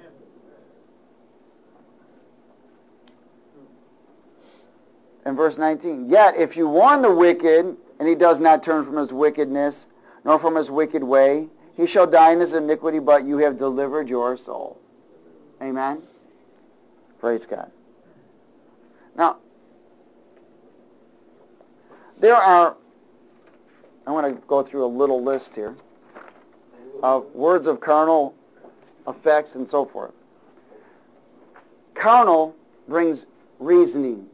Speaker 1: In verse nineteen, yet if you warn the wicked, and he does not turn from his wickedness, nor from his wicked way, he shall die in his iniquity, but you have delivered your soul. Amen? Praise God. Now, there are, I want to go through a little list here of words of carnal effects and so forth. Carnal brings reasoning.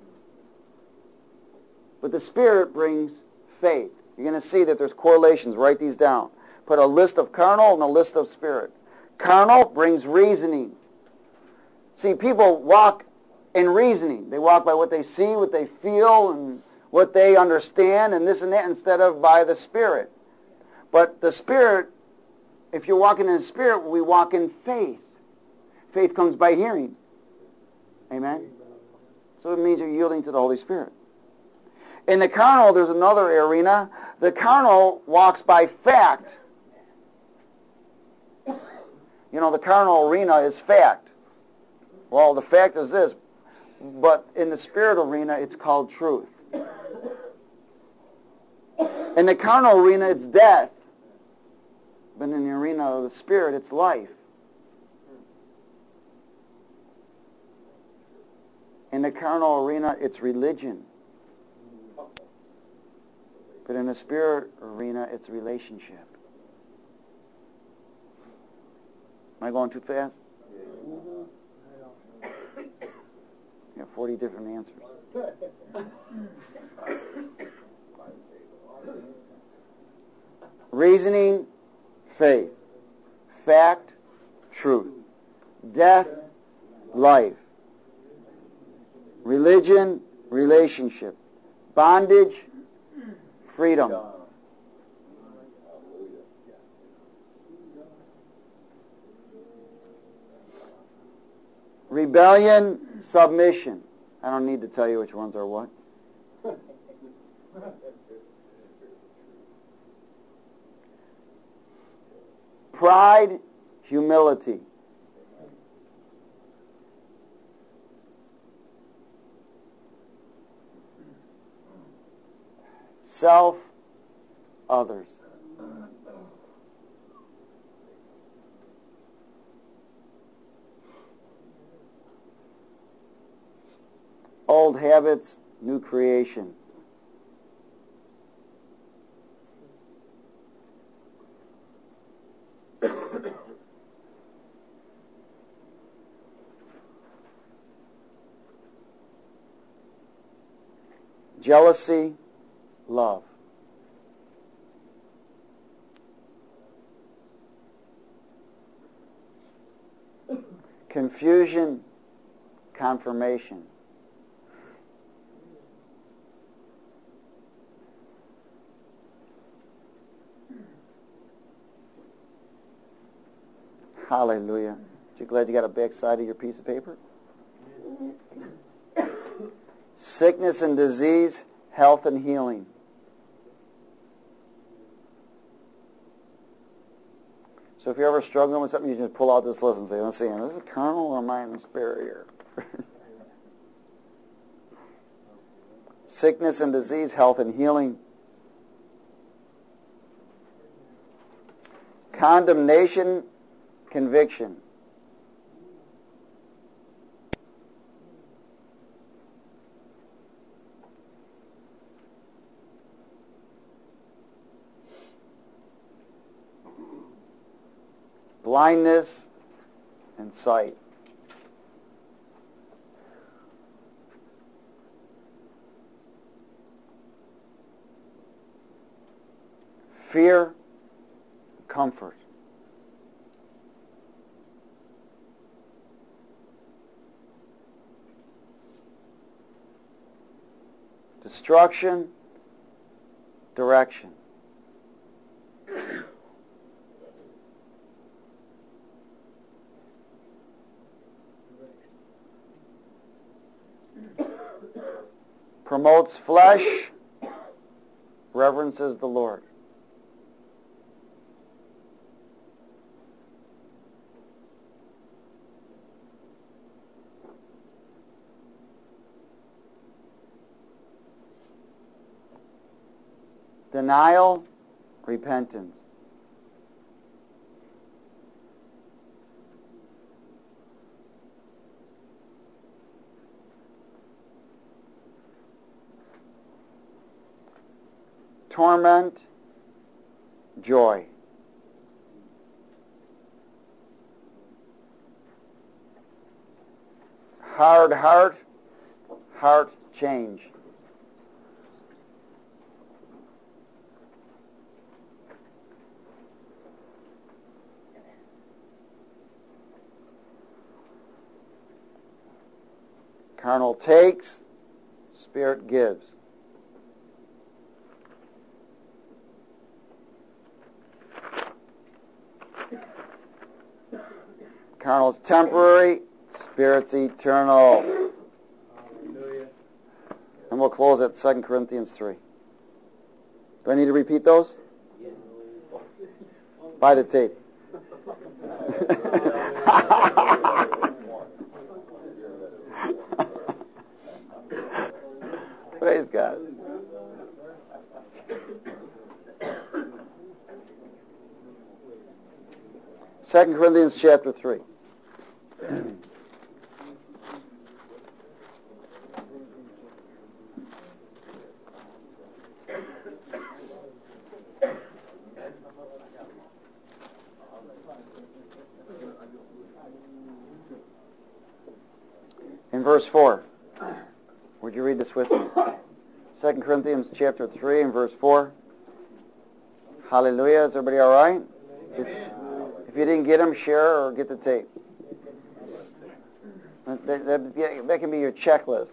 Speaker 1: But the Spirit brings faith. You're going to see that there's correlations. Write these down. Put a list of carnal and a list of Spirit. Carnal brings reasoning. See, people walk in reasoning. They walk by what they see, what they feel, and what they understand, and this and that, instead of by the Spirit. But the Spirit, if you're walking in the Spirit, we walk in faith. Faith comes by hearing. Amen? So it means you're yielding to the Holy Spirit. In the carnal, there's another arena. The carnal walks by fact. You know, the carnal arena is fact. Well, the fact is this. But in the spirit arena, it's called truth. In the carnal arena, it's death. But in the arena of the Spirit, it's life. In the carnal arena, it's religion. But in the Spirit arena, it's relationship. Am I going too fast? You have forty different answers. Reasoning, faith. Fact, truth. Death, life. Religion, relationship. Bondage, freedom. Rebellion, submission. I don't need to tell you which ones are what. Pride, humility. Self, others. Old habits, new creation. Jealousy, love. Confusion, confirmation. Hallelujah. Aren't you glad you got a back side of your piece of paper? Sickness and disease, health and healing. So if you're ever struggling with something, you just pull out this list and say, let's see, is it carnal or am I in the spirit here? Sickness and disease, health and healing. Condemnation, conviction. Blindness and sight. Fear, comfort. Destruction, direction. Promotes flesh, reverences the Lord. Denial, repentance. Torment, joy. Hard heart, heart change. Carnal takes, Spirit gives. Carnal's temporary, Spirit's eternal. Hallelujah. And we'll close at Second Corinthians three. Do I need to repeat those? Yeah. Buy the tape. Praise God. Second Corinthians chapter three. In verse four. Would you read this with me? Second Corinthians chapter three and verse four. Hallelujah. Is everybody all right? Amen. If you didn't get them, share or get the tape. That, that, that can be your checklist.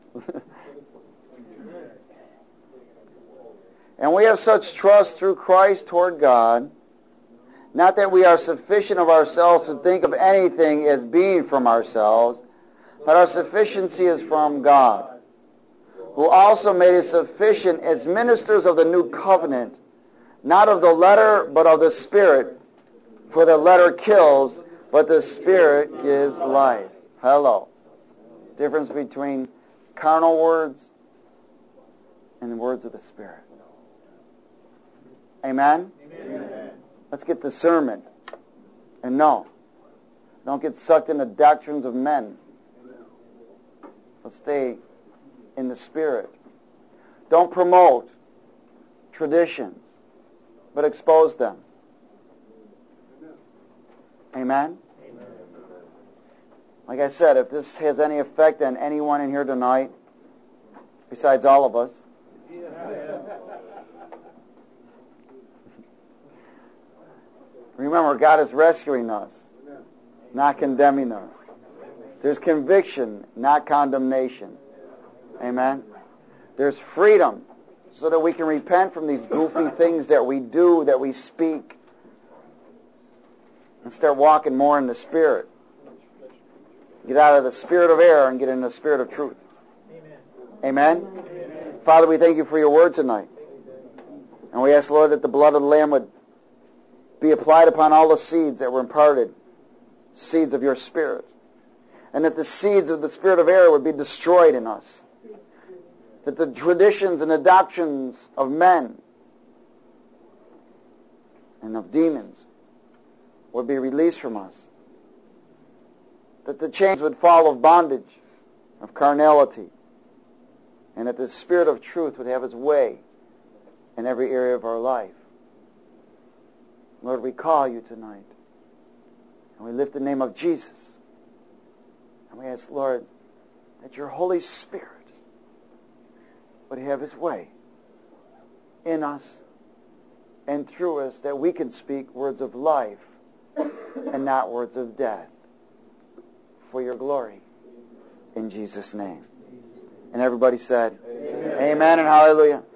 Speaker 1: And we have such trust through Christ toward God, not that we are sufficient of ourselves to think of anything as being from ourselves, but our sufficiency is from God, who also made us sufficient as ministers of the new covenant, not of the letter, but of the Spirit. For the letter kills, but the Spirit gives life. Hello. Difference between carnal words and the words of the Spirit. Amen? Amen. Let's get discernment. And no, don't get sucked into doctrines of men. Let's stay in the Spirit. Don't promote traditions, but expose them. Amen?
Speaker 3: Amen.
Speaker 1: Like I said, if this has any effect on anyone in here tonight, besides all of us, remember, God is rescuing us, not condemning us. There's conviction, not condemnation. Amen? There's freedom so that we can repent from these goofy things that we do, that we speak, and start walking more in the Spirit. Get out of the spirit of error and get in the spirit of truth. Amen? Amen? Father, we thank you for your word tonight. And we ask, Lord, that the blood of the Lamb would be applied upon all the seeds that were imparted, seeds of your Spirit. And that the seeds of the spirit of error would be destroyed in us. That the traditions and the doctrines of men and of demons would be released from us. That the chains would fall of bondage, of carnality, and that the Spirit of truth would have His way in every area of our life. Lord, we call you tonight, and we lift the name of Jesus, and we ask, Lord, that your Holy Spirit would have His way in us and through us, that we can speak words of life and not words of death, for your glory. In Jesus' name. And everybody said, Amen, Amen and hallelujah.